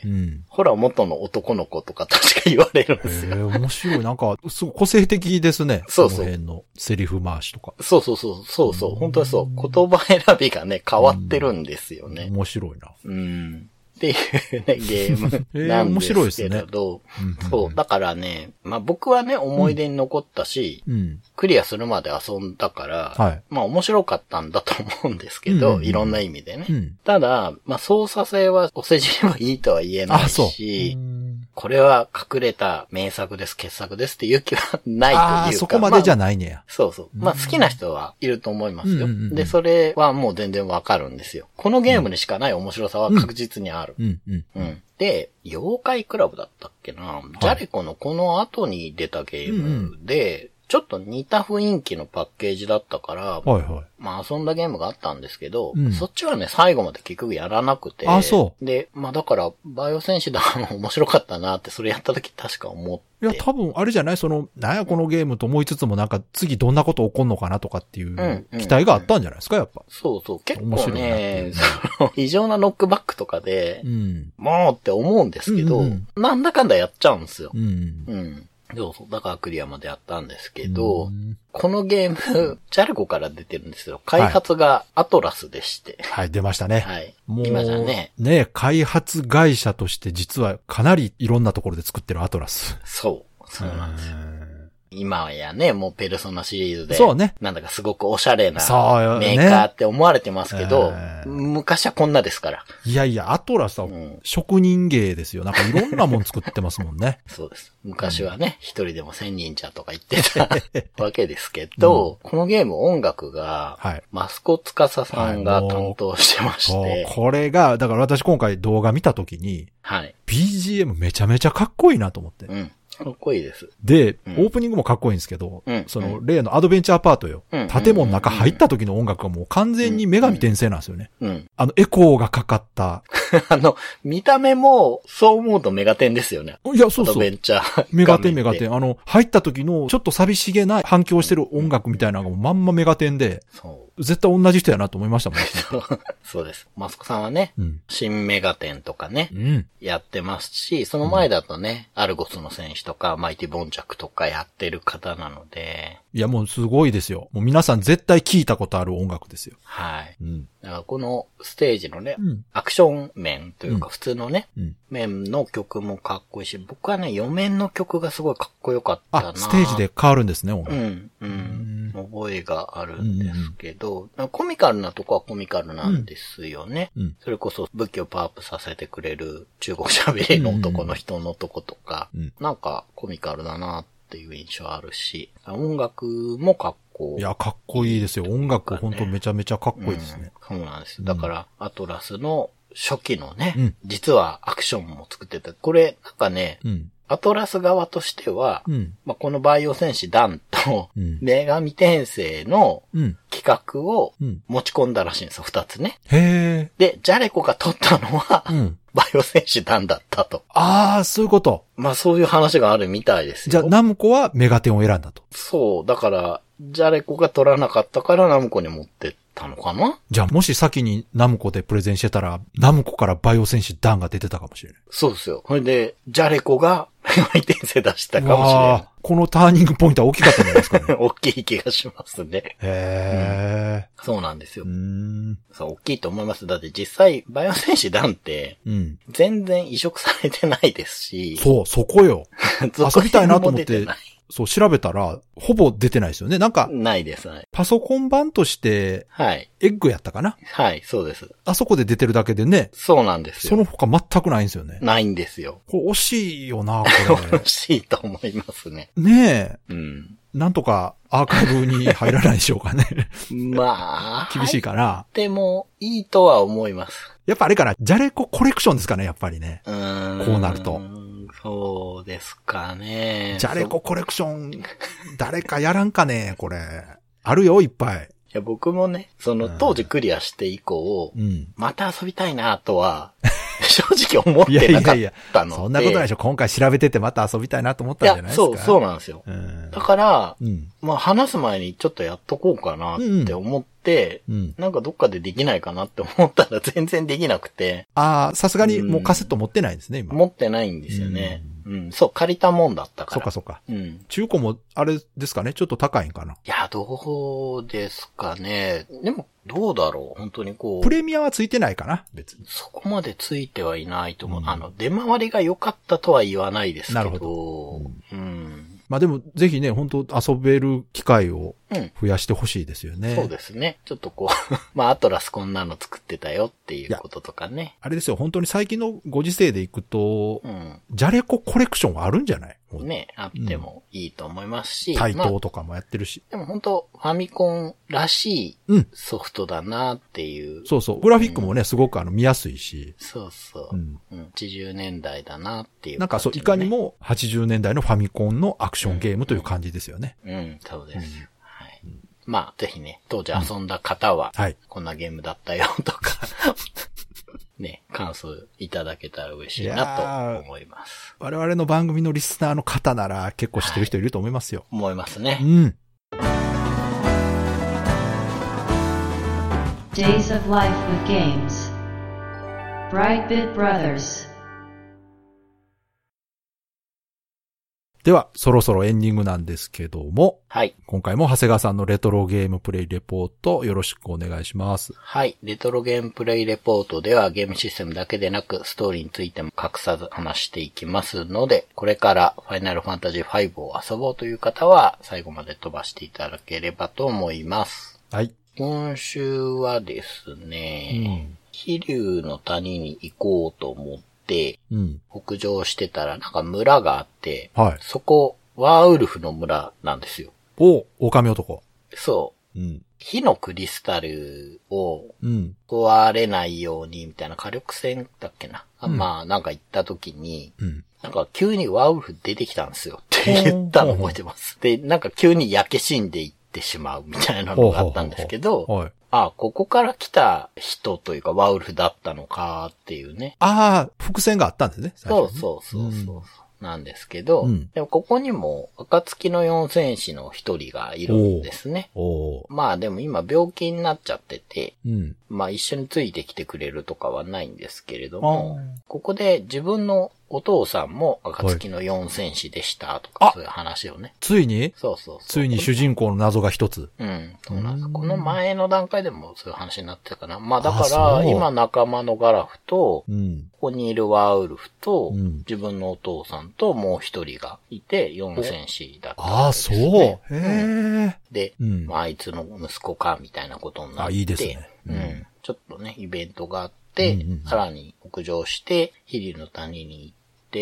ほら元の男の子とか確か言われるんですよ。 面白い。なんか、すごい個性的ですね。 そうそう。 この辺のセリフ回しとか。 そう。本当にそう。言葉選びがね、変わってるんですよね。 面白いな。 っていうね、ゲームなんですけれど、面白いですね。そう。だからね、まあ僕はね、思い出に残ったし、クリアするまで遊んだから、まあ面白かったんだと思うんですけど、いろんな意味でね。ただ、まあ操作性はお世辞にはいいとは言えないし、これは隠れた名作です、傑作ですっていう気はないというか。 そこまでじゃないねや。 そう。まあ好きな人はいると思いますよ。で、それはもう全然わかるんですよ。このゲームにしかない面白さは確実にある。で、妖怪クラブだったっけな、ジャレコのこの後に出たゲームで、ちょっと似た雰囲気のパッケージだったから、まあ遊んだゲームがあったんですけど、そっちはね、最後まで結局やらなくて、で、まあだから、バイオ戦士だの面白かったなって、それやった時確か思って。 いや、多分、あれじゃないなんやこのゲームと思いつつもなんか次どんなこと起こんのかなとかっていう期待があったんじゃないですか、やっぱ。 そう。結構ね、異常なノックバックとかで、もうって思うんですけど、なんだかんだやっちゃうんですよ。そう。だからクリアまでやったんですけど、このゲーム、ジャルコから出てるんですよ。開発がアトラスでして。 はい、出ましたね。 はい。今じゃね。 開発会社として実はかなりいろんなところで作ってるアトラス。 そうなんですよ。今やね、もうペルソナシリーズで。 そうね。 なんだかすごくおしゃれなメーカーって思われてますけど、昔はこんなですから。 いや、アトラスは職人芸ですよ。なんかいろんなもん作ってますもんね。 そうです。昔はね、一人でも千人茶とか言ってたわけですけど、このゲーム音楽が、マスコツカサさんが担当してまして。 これが、だから私今回動画見たときに、BGM めちゃめちゃかっこいいなと思って。 かっこいいです。 で、オープニングもかっこいいんですけど、例のアドベンチャーパートよ。建物の中入った時の音楽がもう完全に女神転生なんですよね。エコーがかかった。 見た目も、そう思うとメガテンですよね。 いや、そう。 アドベンチャー。 メガテン。入った時のちょっと寂しげな反響してる音楽みたいなのがまんまメガテンで、絶対同じ人やなと思いましたもんね。 そうです。マスコさんはね、新メガテンとかね、やってますし、その前だとね、アルゴスの戦士とか、マイティボンジャクとかやってる方なので。 いや、もうすごいですよ。もう皆さん絶対聞いたことある音楽ですよ。 はい。だからこのステージのね、アクション面というか普通のね、面の曲もかっこいいし、僕はね、4面の曲がすごいかっこよかったな。 ステージで変わるんですね、音楽。 覚えがあるんですけど、コミカルなとこはコミカルなんですよね。それこそ武器をパワーアップさせてくれる中国喋りの男の人のとことか、なんかコミカルだなっていう印象あるし、音楽もかっこいい。 いや、かっこいいですよ。音楽ほんとめちゃめちゃかっこいいですね。 そうなんです。だから、アトラスの初期のね、実はアクションも作ってて、これ、なんかね、アトラス側としては、まあ、このバイオ戦士ダンと、女神転生の企画を持ち込んだらしいんですよ、二つね。で、ジャレコが撮ったのは、バイオ戦士ダンだったと。 そういうこと。 まあ、そういう話があるみたいですよ。 じゃあ、ナムコはメガテンを選んだと。 そう、だから、ジャレコが取らなかったからナムコに持ってったのかな。 じゃあもし先にナムコでプレゼンしてたら、ナムコからバイオ戦士ダンが出てたかもしれない。 そうですよ。それで、ジャレコがメガ転生出したかもしれない。 このターニングポイントは大きかったんじゃないですかね。 大きい気がしますね。そうなんですよ。そう、大きいと思います。だって実際、バイオ戦士ダンって、全然移植されてないですし。 そう、そこよ。遊びたいなと思って。 そう調べたら、ほぼ出てないですよね。なんか、 ないです、はい。 パソコン版として、 はい。 エッグやったかな？ はい、そうです。 あそこで出てるだけでね。 そうなんですよ。 その他全くないんですよね。 ないんですよ。 これ惜しいよな、これ。 惜しいと思いますね。 ねえ。うん。 なんとかアーカイブに入らないでしょうかね。 まあ。 厳しいかな。 でも、いいとは思います。 やっぱあれかな、ジャレココレクションですかね、やっぱりね。こうなると。 そうですかね。 ジャレココレクション、誰かやらんかね、これ。あるよ、いっぱい。 いや、僕もね、当時クリアして以降、また遊びたいなとは、正直思ってなかったので。 そんなことないでしょ。今回調べててまた遊びたいなと思ったんじゃないですか。 いや、そうなんですよ。だから、まあ話す前にちょっとやっとこうかなって思って、なんかどっかでできないかなって思ったら全然できなくて。 ああ、さすがにもうカセット持ってないんですね、今。 持ってないんですよね。そう、借りたもんだったから。 そっか。中古も、あれですかね、ちょっと高いんかな。いや、どうですかね。でも、どうだろう本当にこう。 プレミアはついてないかな別に。 そこまでついてはいないと思う。出回りが良かったとは言わないですけど。なるほど。 まあでも、ぜひね、本当遊べる機会を増やしてほしいですよね。 そうですね。ちょっとこう、まあアトラスこんなの作ってたよっていうこととかね。 あれですよ、本当に最近のご時世でいくと、ジャレココレクションはあるんじゃないね、あってもいいと思いますし。 対等とかもやってるし。 でも本当ファミコンらしいソフトだなっていう。 そうそう。グラフィックもね、すごく見やすいし。 そうそう。80年代だなっていう、 なんかそう、いかにも80年代のファミコンのアクションゲームという感じですよね。 そうです。はい。まあ、ぜひね、当時遊んだ方は、こんなゲームだったよとか、ね、感想いただけたら嬉しいなと思います。 我々の番組のリスナーの方なら結構知ってる人いると思いますよ。 思いますね。 Days of Life with Games Brightbit Brothers。 では、そろそろエンディングなんですけども、 はい。 今回も長谷川さんのレトロゲームプレイレポートよろしくお願いします。 はい。レトロゲームプレイレポートではゲームシステムだけでなくストーリーについても隠さず話していきますので、これからファイナルファンタジー5を遊ぼうという方は最後まで飛ばしていただければと思います。 はい。 今週はですね、飛竜の谷に行こうと思って、北上してたらなんか村があって、そこ、ワーウルフの村なんですよ。 狼男。 そう。火のクリスタルを壊れないようにみたいな火力戦だっけな。まあなんか行った時に、なんか急にワーウルフ出てきたんですよって言ったの覚えてます。で、なんか急に焼け死んでいってしまうみたいなのがあったんですけど、ここから来た人というかワウルフだったのかっていうね。 伏線があったんですね。 そう。なんですけど、でもここにも暁の四戦士の一人がいるんですね。まあでも今病気になっちゃってて、まあ一緒についてきてくれるとかはないんですけれども、ここで自分のお父さんも暁の四戦士でしたとか、そういう話をね。 ついに？ そう。 ついに主人公の謎が一つ。 そうなんです。この前の段階でもそういう話になってたかな。まあだから、今仲間のガラフと、ここにいるワーウルフと、自分のお父さんともう一人がいて、四戦士だったんですね。 そう。へで、あいつの息子か、みたいなことになって。 いいですね。 ちょっとね、イベントがあって、さらに北上して、飛竜の谷に行って、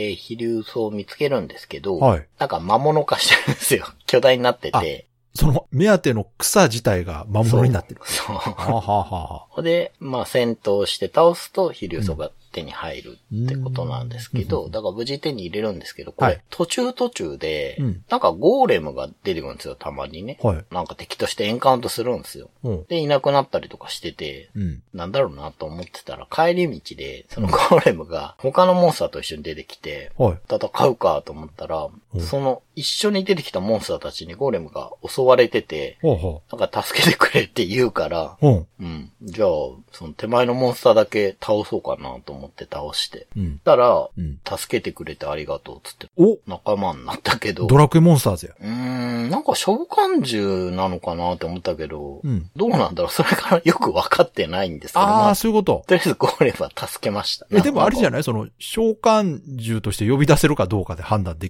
飛竜草を見つけるんですけど、なんか魔物化してるんですよ。巨大になってて。 その目当ての草自体が魔物になってる。 で、まあ戦闘して倒すと飛竜草が手に入るってことなんですけど、だから無事手に入れるんですけど、これ途中で、なんかゴーレムが出てくるんですよ、たまにね。なんか敵としてエンカウントするんですよ。で、いなくなったりとかしてて、なんだろうなと思ってたら、帰り道で、そのゴーレムが他のモンスターと一緒に出てきて、戦うかと思ったら、その一緒に出てきたモンスターたちにゴーレムが襲われてて、なんか助けてくれって言うから、じゃあ、その手前のモンスターだけ倒そうかなと思って倒して。たら、助けてくれてありがとうっつって、仲間になったけど。 ドラクエモンスターズや。 なんか召喚獣なのかなって思ったけど、どうなんだろうそれからよくわかってないんですけど。 そういうこと。 とりあえずゴーレムは助けました。 でもあれじゃないその、召喚獣として呼び出せるかどうかで判断できるんじゃない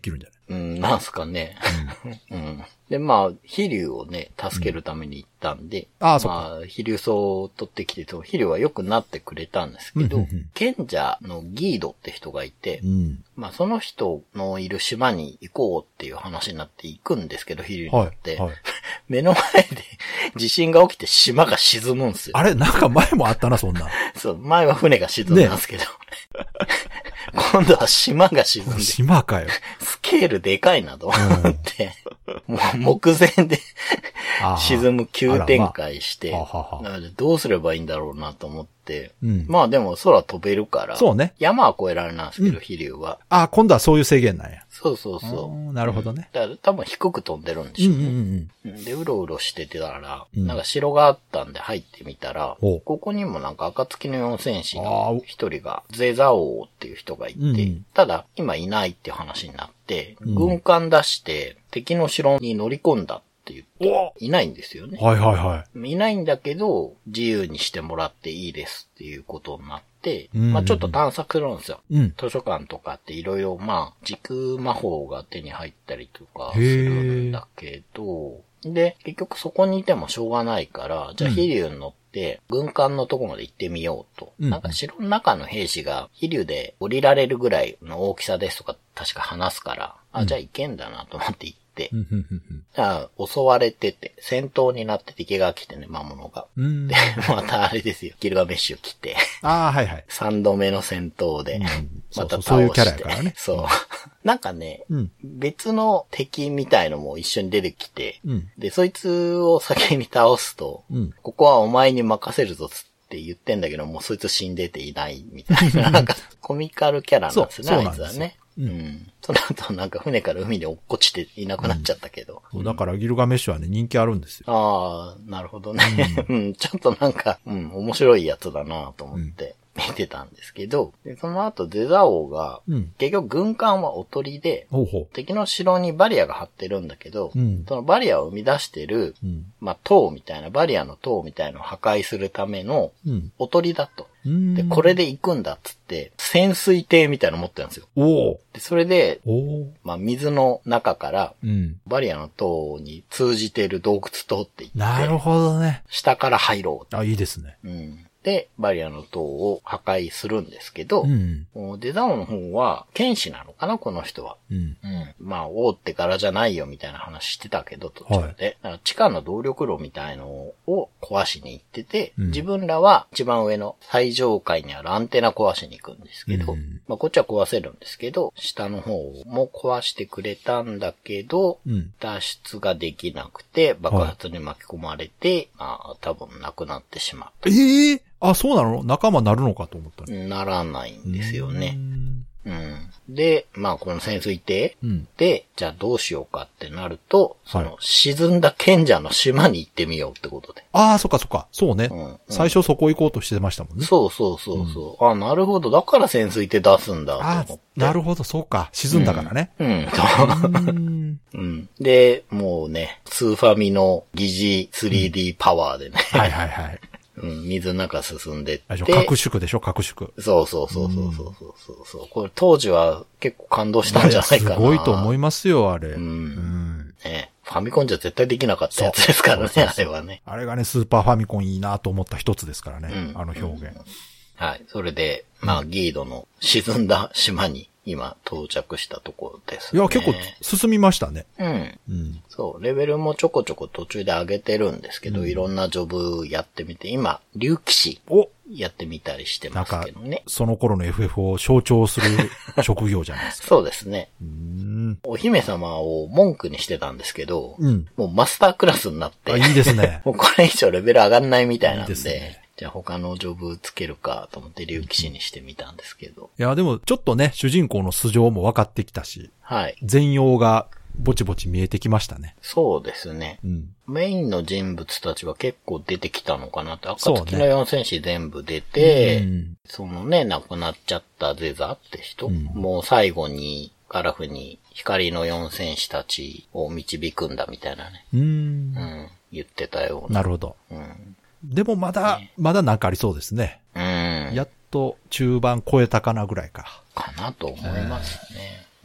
なんすかね。うん。で、まあ、飛竜をね、助けるために行ったんで、まあ、飛竜草を取ってきて、飛竜は良くなってくれたんですけど、賢者のギードって人がいて、まあ、その人のいる島に行こうっていう話になって行くんですけど、飛竜に乗って、目の前で地震が起きて島が沈むんですよ。 あれなんか前もあったな、そんな。 そう、前は船が沈んだんですけど。今度は島が沈んで。 島かよ。 スケールでかいなと思って、もう目前で沈む急展開して、どうすればいいんだろうなと思って、まあでも空飛べるから、 そうね。 山は越えられないんですけど、飛竜は。 今度はそういう制限なんや。 そうそうそう。 なるほどね。 だから多分低く飛んでるんでしょうね。で、うろうろしてたら、なんか城があったんで入ってみたら、ここにもなんか暁の四戦士の一人が、ゼザ王っていう人がいて、ただ今いないっていう話になって、軍艦出して敵の城に乗り込んだって言って、いないんですよね。いないんだけど、自由にしてもらっていいですっていうことになって、まあちょっと探索するんですよ。図書館とかっていろいろまあ時空魔法が手に入ったりとかするんだけど、で、結局そこにいてもしょうがないから、じゃあ飛竜に乗って、軍艦のとこまで行ってみようと。なんか城の中の兵士が飛竜で降りられるぐらいの大きさですとか確か話すから、じゃあ行けんだなと思って行って、襲われてて、戦闘になって敵が来てね、魔物が。で、またあれですよ、ギルガメッシュ来て。3度目の戦闘で、また倒して。 そういうキャラやからね。 そう。なんかね、別の敵みたいのも一緒に出てきて、で、そいつを先に倒すと、ここはお前に任せるぞって言ってんだけど、もうそいつ死んでていないみたいな、なんかコミカルキャラなんですね、あいつはね。その後なんか船から海に落っこちていなくなっちゃったけど。 だからギルガメッシュはね、人気あるんですよ。 なるほどね。ちょっとなんか、面白いやつだなと思って。見てたんですけど、でその後ゼザ王が、結局軍艦はおとりで、敵の城にバリアが張ってるんだけど、そのバリアを生み出してる、まあ塔みたいな、バリアの塔みたいなのを破壊するための、おとりだと。で、これで行くんだっつって、潜水艇みたいなの持ってるんですよ。でそれで、まあ水の中から、バリアの塔に通じてる洞窟通っていって、 なるほどね。 下から入ろう。 いいですね。 で、バリアの塔を破壊するんですけど、デザオの方は、剣士なのかな、この人は。まあ、王って柄じゃないよみたいな話してたけど、途中で。だから地下の動力炉みたいのを壊しに行ってて、自分らは一番上の最上階にあるアンテナ壊しに行くんですけど、まあ、こっちは壊せるんですけど、下の方も壊してくれたんだけど、脱出ができなくて、爆発に巻き込まれて、まあ、多分亡くなってしまった。 そうなの？仲間なるのかと思った。 ならないんですよね。で、まあこの潜水艇で、じゃあどうしようかってなると、その沈んだ賢者の島に行ってみようってことで。 そっかそっか。そうね。最初そこ行こうとしてましたもんね。 そう。なるほど。だから潜水艇出すんだと思って。 なるほど、そうか。沈んだからね。 で、もうね、スーファミの疑似 3D パワーでね。水の中進んでって。 核縮でしょ、核縮。 そう。これ当時は結構感動したんじゃないかな。 すごいと思いますよ、あれ。 ね、ファミコンじゃ絶対できなかったやつですからね、あれはね。 あれがね、スーパーファミコンいいなと思った一つですからね、あの表現。 それで、まあ、ギードの沈んだ島に今到着したところですね。 いや、結構進みましたね。 そう、レベルもちょこちょこ途中で上げてるんですけど、いろんなジョブやってみて、今、竜騎士やってみたりしてますけどね。 その頃の FF を象徴する職業じゃないですか。 そうですね。お姫様を文句にしてたんですけど、もうマスタークラスになって。 いいですね。 もうこれ以上レベル上がんないみたいなんで。じゃあ他のジョブつけるかと思って竜騎士にしてみたんですけど。 いや、でもちょっとね、主人公の素性も分かってきたし。全容がぼちぼち見えてきましたね。 そうですね。メインの人物たちは結構出てきたのかなって。暁の四戦士全部出て、そのね、亡くなっちゃったゼザって人、もう最後にガラフに光の四戦士たちを導くんだみたいなね。言ってたような。 なるほど。でもまだなんかありそうですね。やっと中盤超えたかなぐらいか。 かなと思いますね。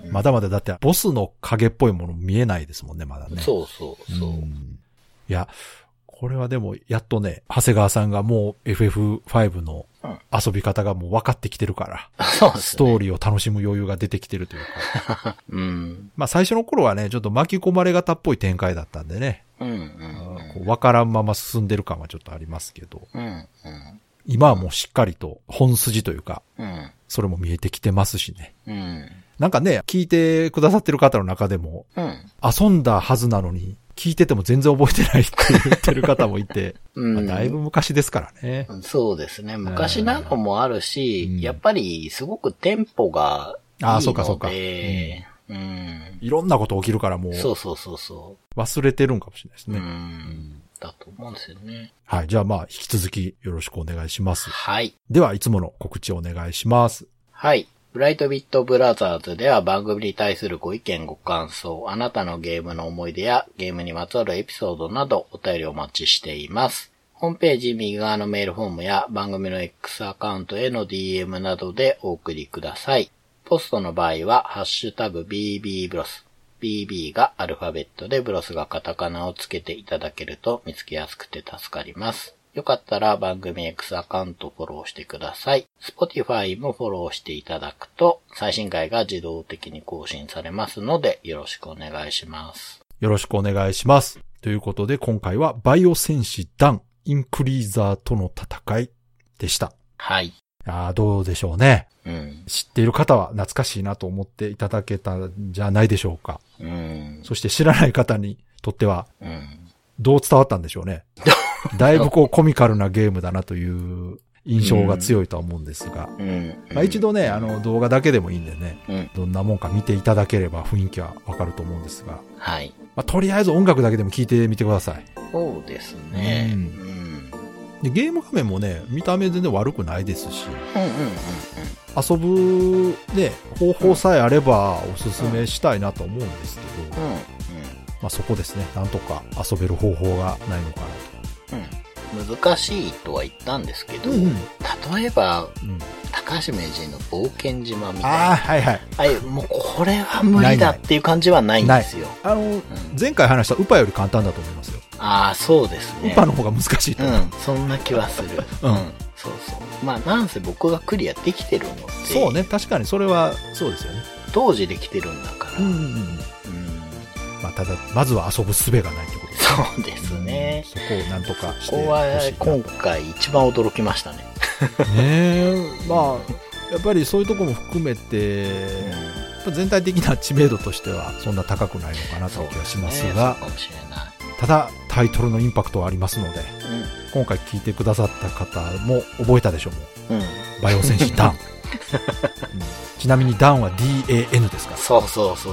まだまだだってボスの影っぽいもの見えないですもんね、まだね。 そうそうそう。 いや、これはでも、やっとね、長谷川さんがもう FF5 の遊び方がもう分かってきてるから、 そうですね、 ストーリーを楽しむ余裕が出てきてるというか。まあ最初の頃はね、ちょっと巻き込まれ型っぽい展開だったんでね。分からんまま進んでる感はちょっとありますけど。今はもうしっかりと本筋というか、それも見えてきてますしね。なんかね、聞いてくださってる方の中でも、遊んだはずなのに、聞いてても全然覚えてないって言ってる方もいて、だいぶ昔ですからね。 そうですね。昔なのもあるし、やっぱりすごくテンポがいいので、 そうかそうか。いろんなこと起きるからもう、忘れてるんかもしれないですね。 だと思うんですよね。 はい。じゃあまあ、引き続きよろしくお願いします。 はい。 では、いつもの告知をお願いします。 はい。ブライトビットブラザーズでは番組に対するご意見ご感想、あなたのゲームの思い出やゲームにまつわるエピソードなどお便りお待ちしています。ホームページ右側のメールフォームや番組の X アカウントへの DM などでお送りください。ポストの場合は、ハッシュタグ BB ブロス。BB がアルファベットでブロスがカタカナをつけていただけると見つけやすくて助かります。よかったら番組 X アカウントフォローしてください。Spotify もフォローしていただくと最新回が自動的に更新されますのでよろしくお願いします。 よろしくお願いします。ということで今回はバイオ戦士ダン、インクリーザーとの戦いでした。 はい。 どうでしょうね。知っている方は懐かしいなと思っていただけたんじゃないでしょうか。そして知らない方にとっては、どう伝わったんでしょうね。だいぶこうコミカルなゲームだなという印象が強いとは思うんですが、まあ、一度ね、動画だけでもいいんでね、どんなもんか見ていただければ雰囲気はわかると思うんですが、 はい。 まあ、とりあえず音楽だけでも聴いてみてください。 そうですね。 でゲーム画面もね、見た目全然悪くないですし、遊ぶね、方法さえあればおすすめしたいなと思うんですけど、まあ、そこですね、なんとか遊べる方法がないのかなと。 難しいとは言ったんですけど、例えば、高橋名人の冒険島みたいな。 はいはい。 もうこれは無理だっていう感じはないんですよ。 前回話したウパより簡単だと思いますよ。 そうですね。 ウパの方が難しいと思う。 そんな気はする。そうそう。まあ、なんせ僕がクリアできてるので。 そうね、確かにそれはそうですよね。 当時できてるんだから。 まあ、ただ、まずは遊ぶ術がないってことですね。そうですね。 そこをなんとかしてほしい。 そこは今回一番驚きましたね。 まあ、やっぱりそういうところも含めて、全体的な知名度としてはそんな高くないのかなという気がしますが、ただタイトルのインパクトはありますので、今回聞いてくださった方も覚えたでしょう。バイオ戦士ダン。ちなみにダンは DAN ですから。 そう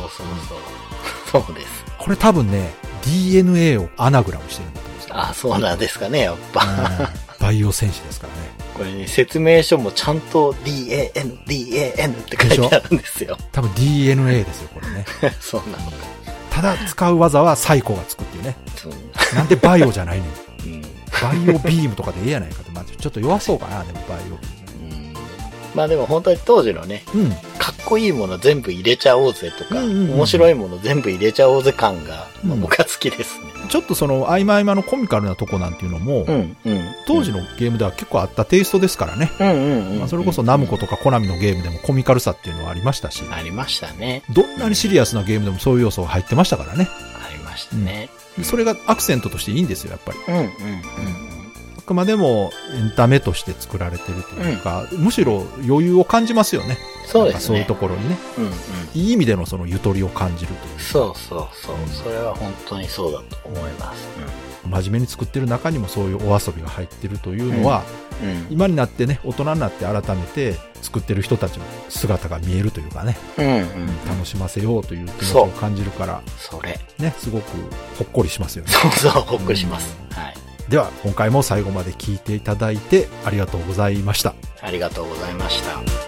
です。 これ多分ね、DNA をアナグラムしてるんだと思うんですけど。 そうなんですかね、やっぱ。 バイオ戦士ですからね。 これね、説明書もちゃんと DAN って書いてあるんですよ。 多分 DNA ですよ、これね。 そうなのか。 ただ使う技はサイコがつくっていうね。なんでバイオじゃないねん。バイオビームとかでええやないかって、まあ、ちょっと弱そうかな、でもバイオビーム。 まあでも本当に当時のね、かっこいいもの全部入れちゃおうぜとか、面白いもの全部入れちゃおうぜ感が、僕は好きですね。 ちょっとその合間合間のコミカルなとこなんていうのも、当時のゲームでは結構あったテイストですからね。それこそナムコとかコナミのゲームでもコミカルさっていうのはありましたし。 ありましたね。 どんなにシリアスなゲームでもそういう要素が入ってましたからね。 ありましたね。 それがアクセントとしていいんですよ、やっぱり。あくまでもエンタメとして作られてるというか、むしろ余裕を感じますよね。 そうですね。 そういうところにね。いい意味でのそのゆとりを感じるという。 そう。それは本当にそうだと思います。 真面目に作ってる中にもそういうお遊びが入ってるというのは、今になってね、大人になって改めて作ってる人たちの姿が見えるというかね、楽しませようという気持ちを感じるから、ね、すごくほっこりしますよね。 ほっこりします。はい。 では今回も最後まで聞いていただいてありがとうございました。 ありがとうございました。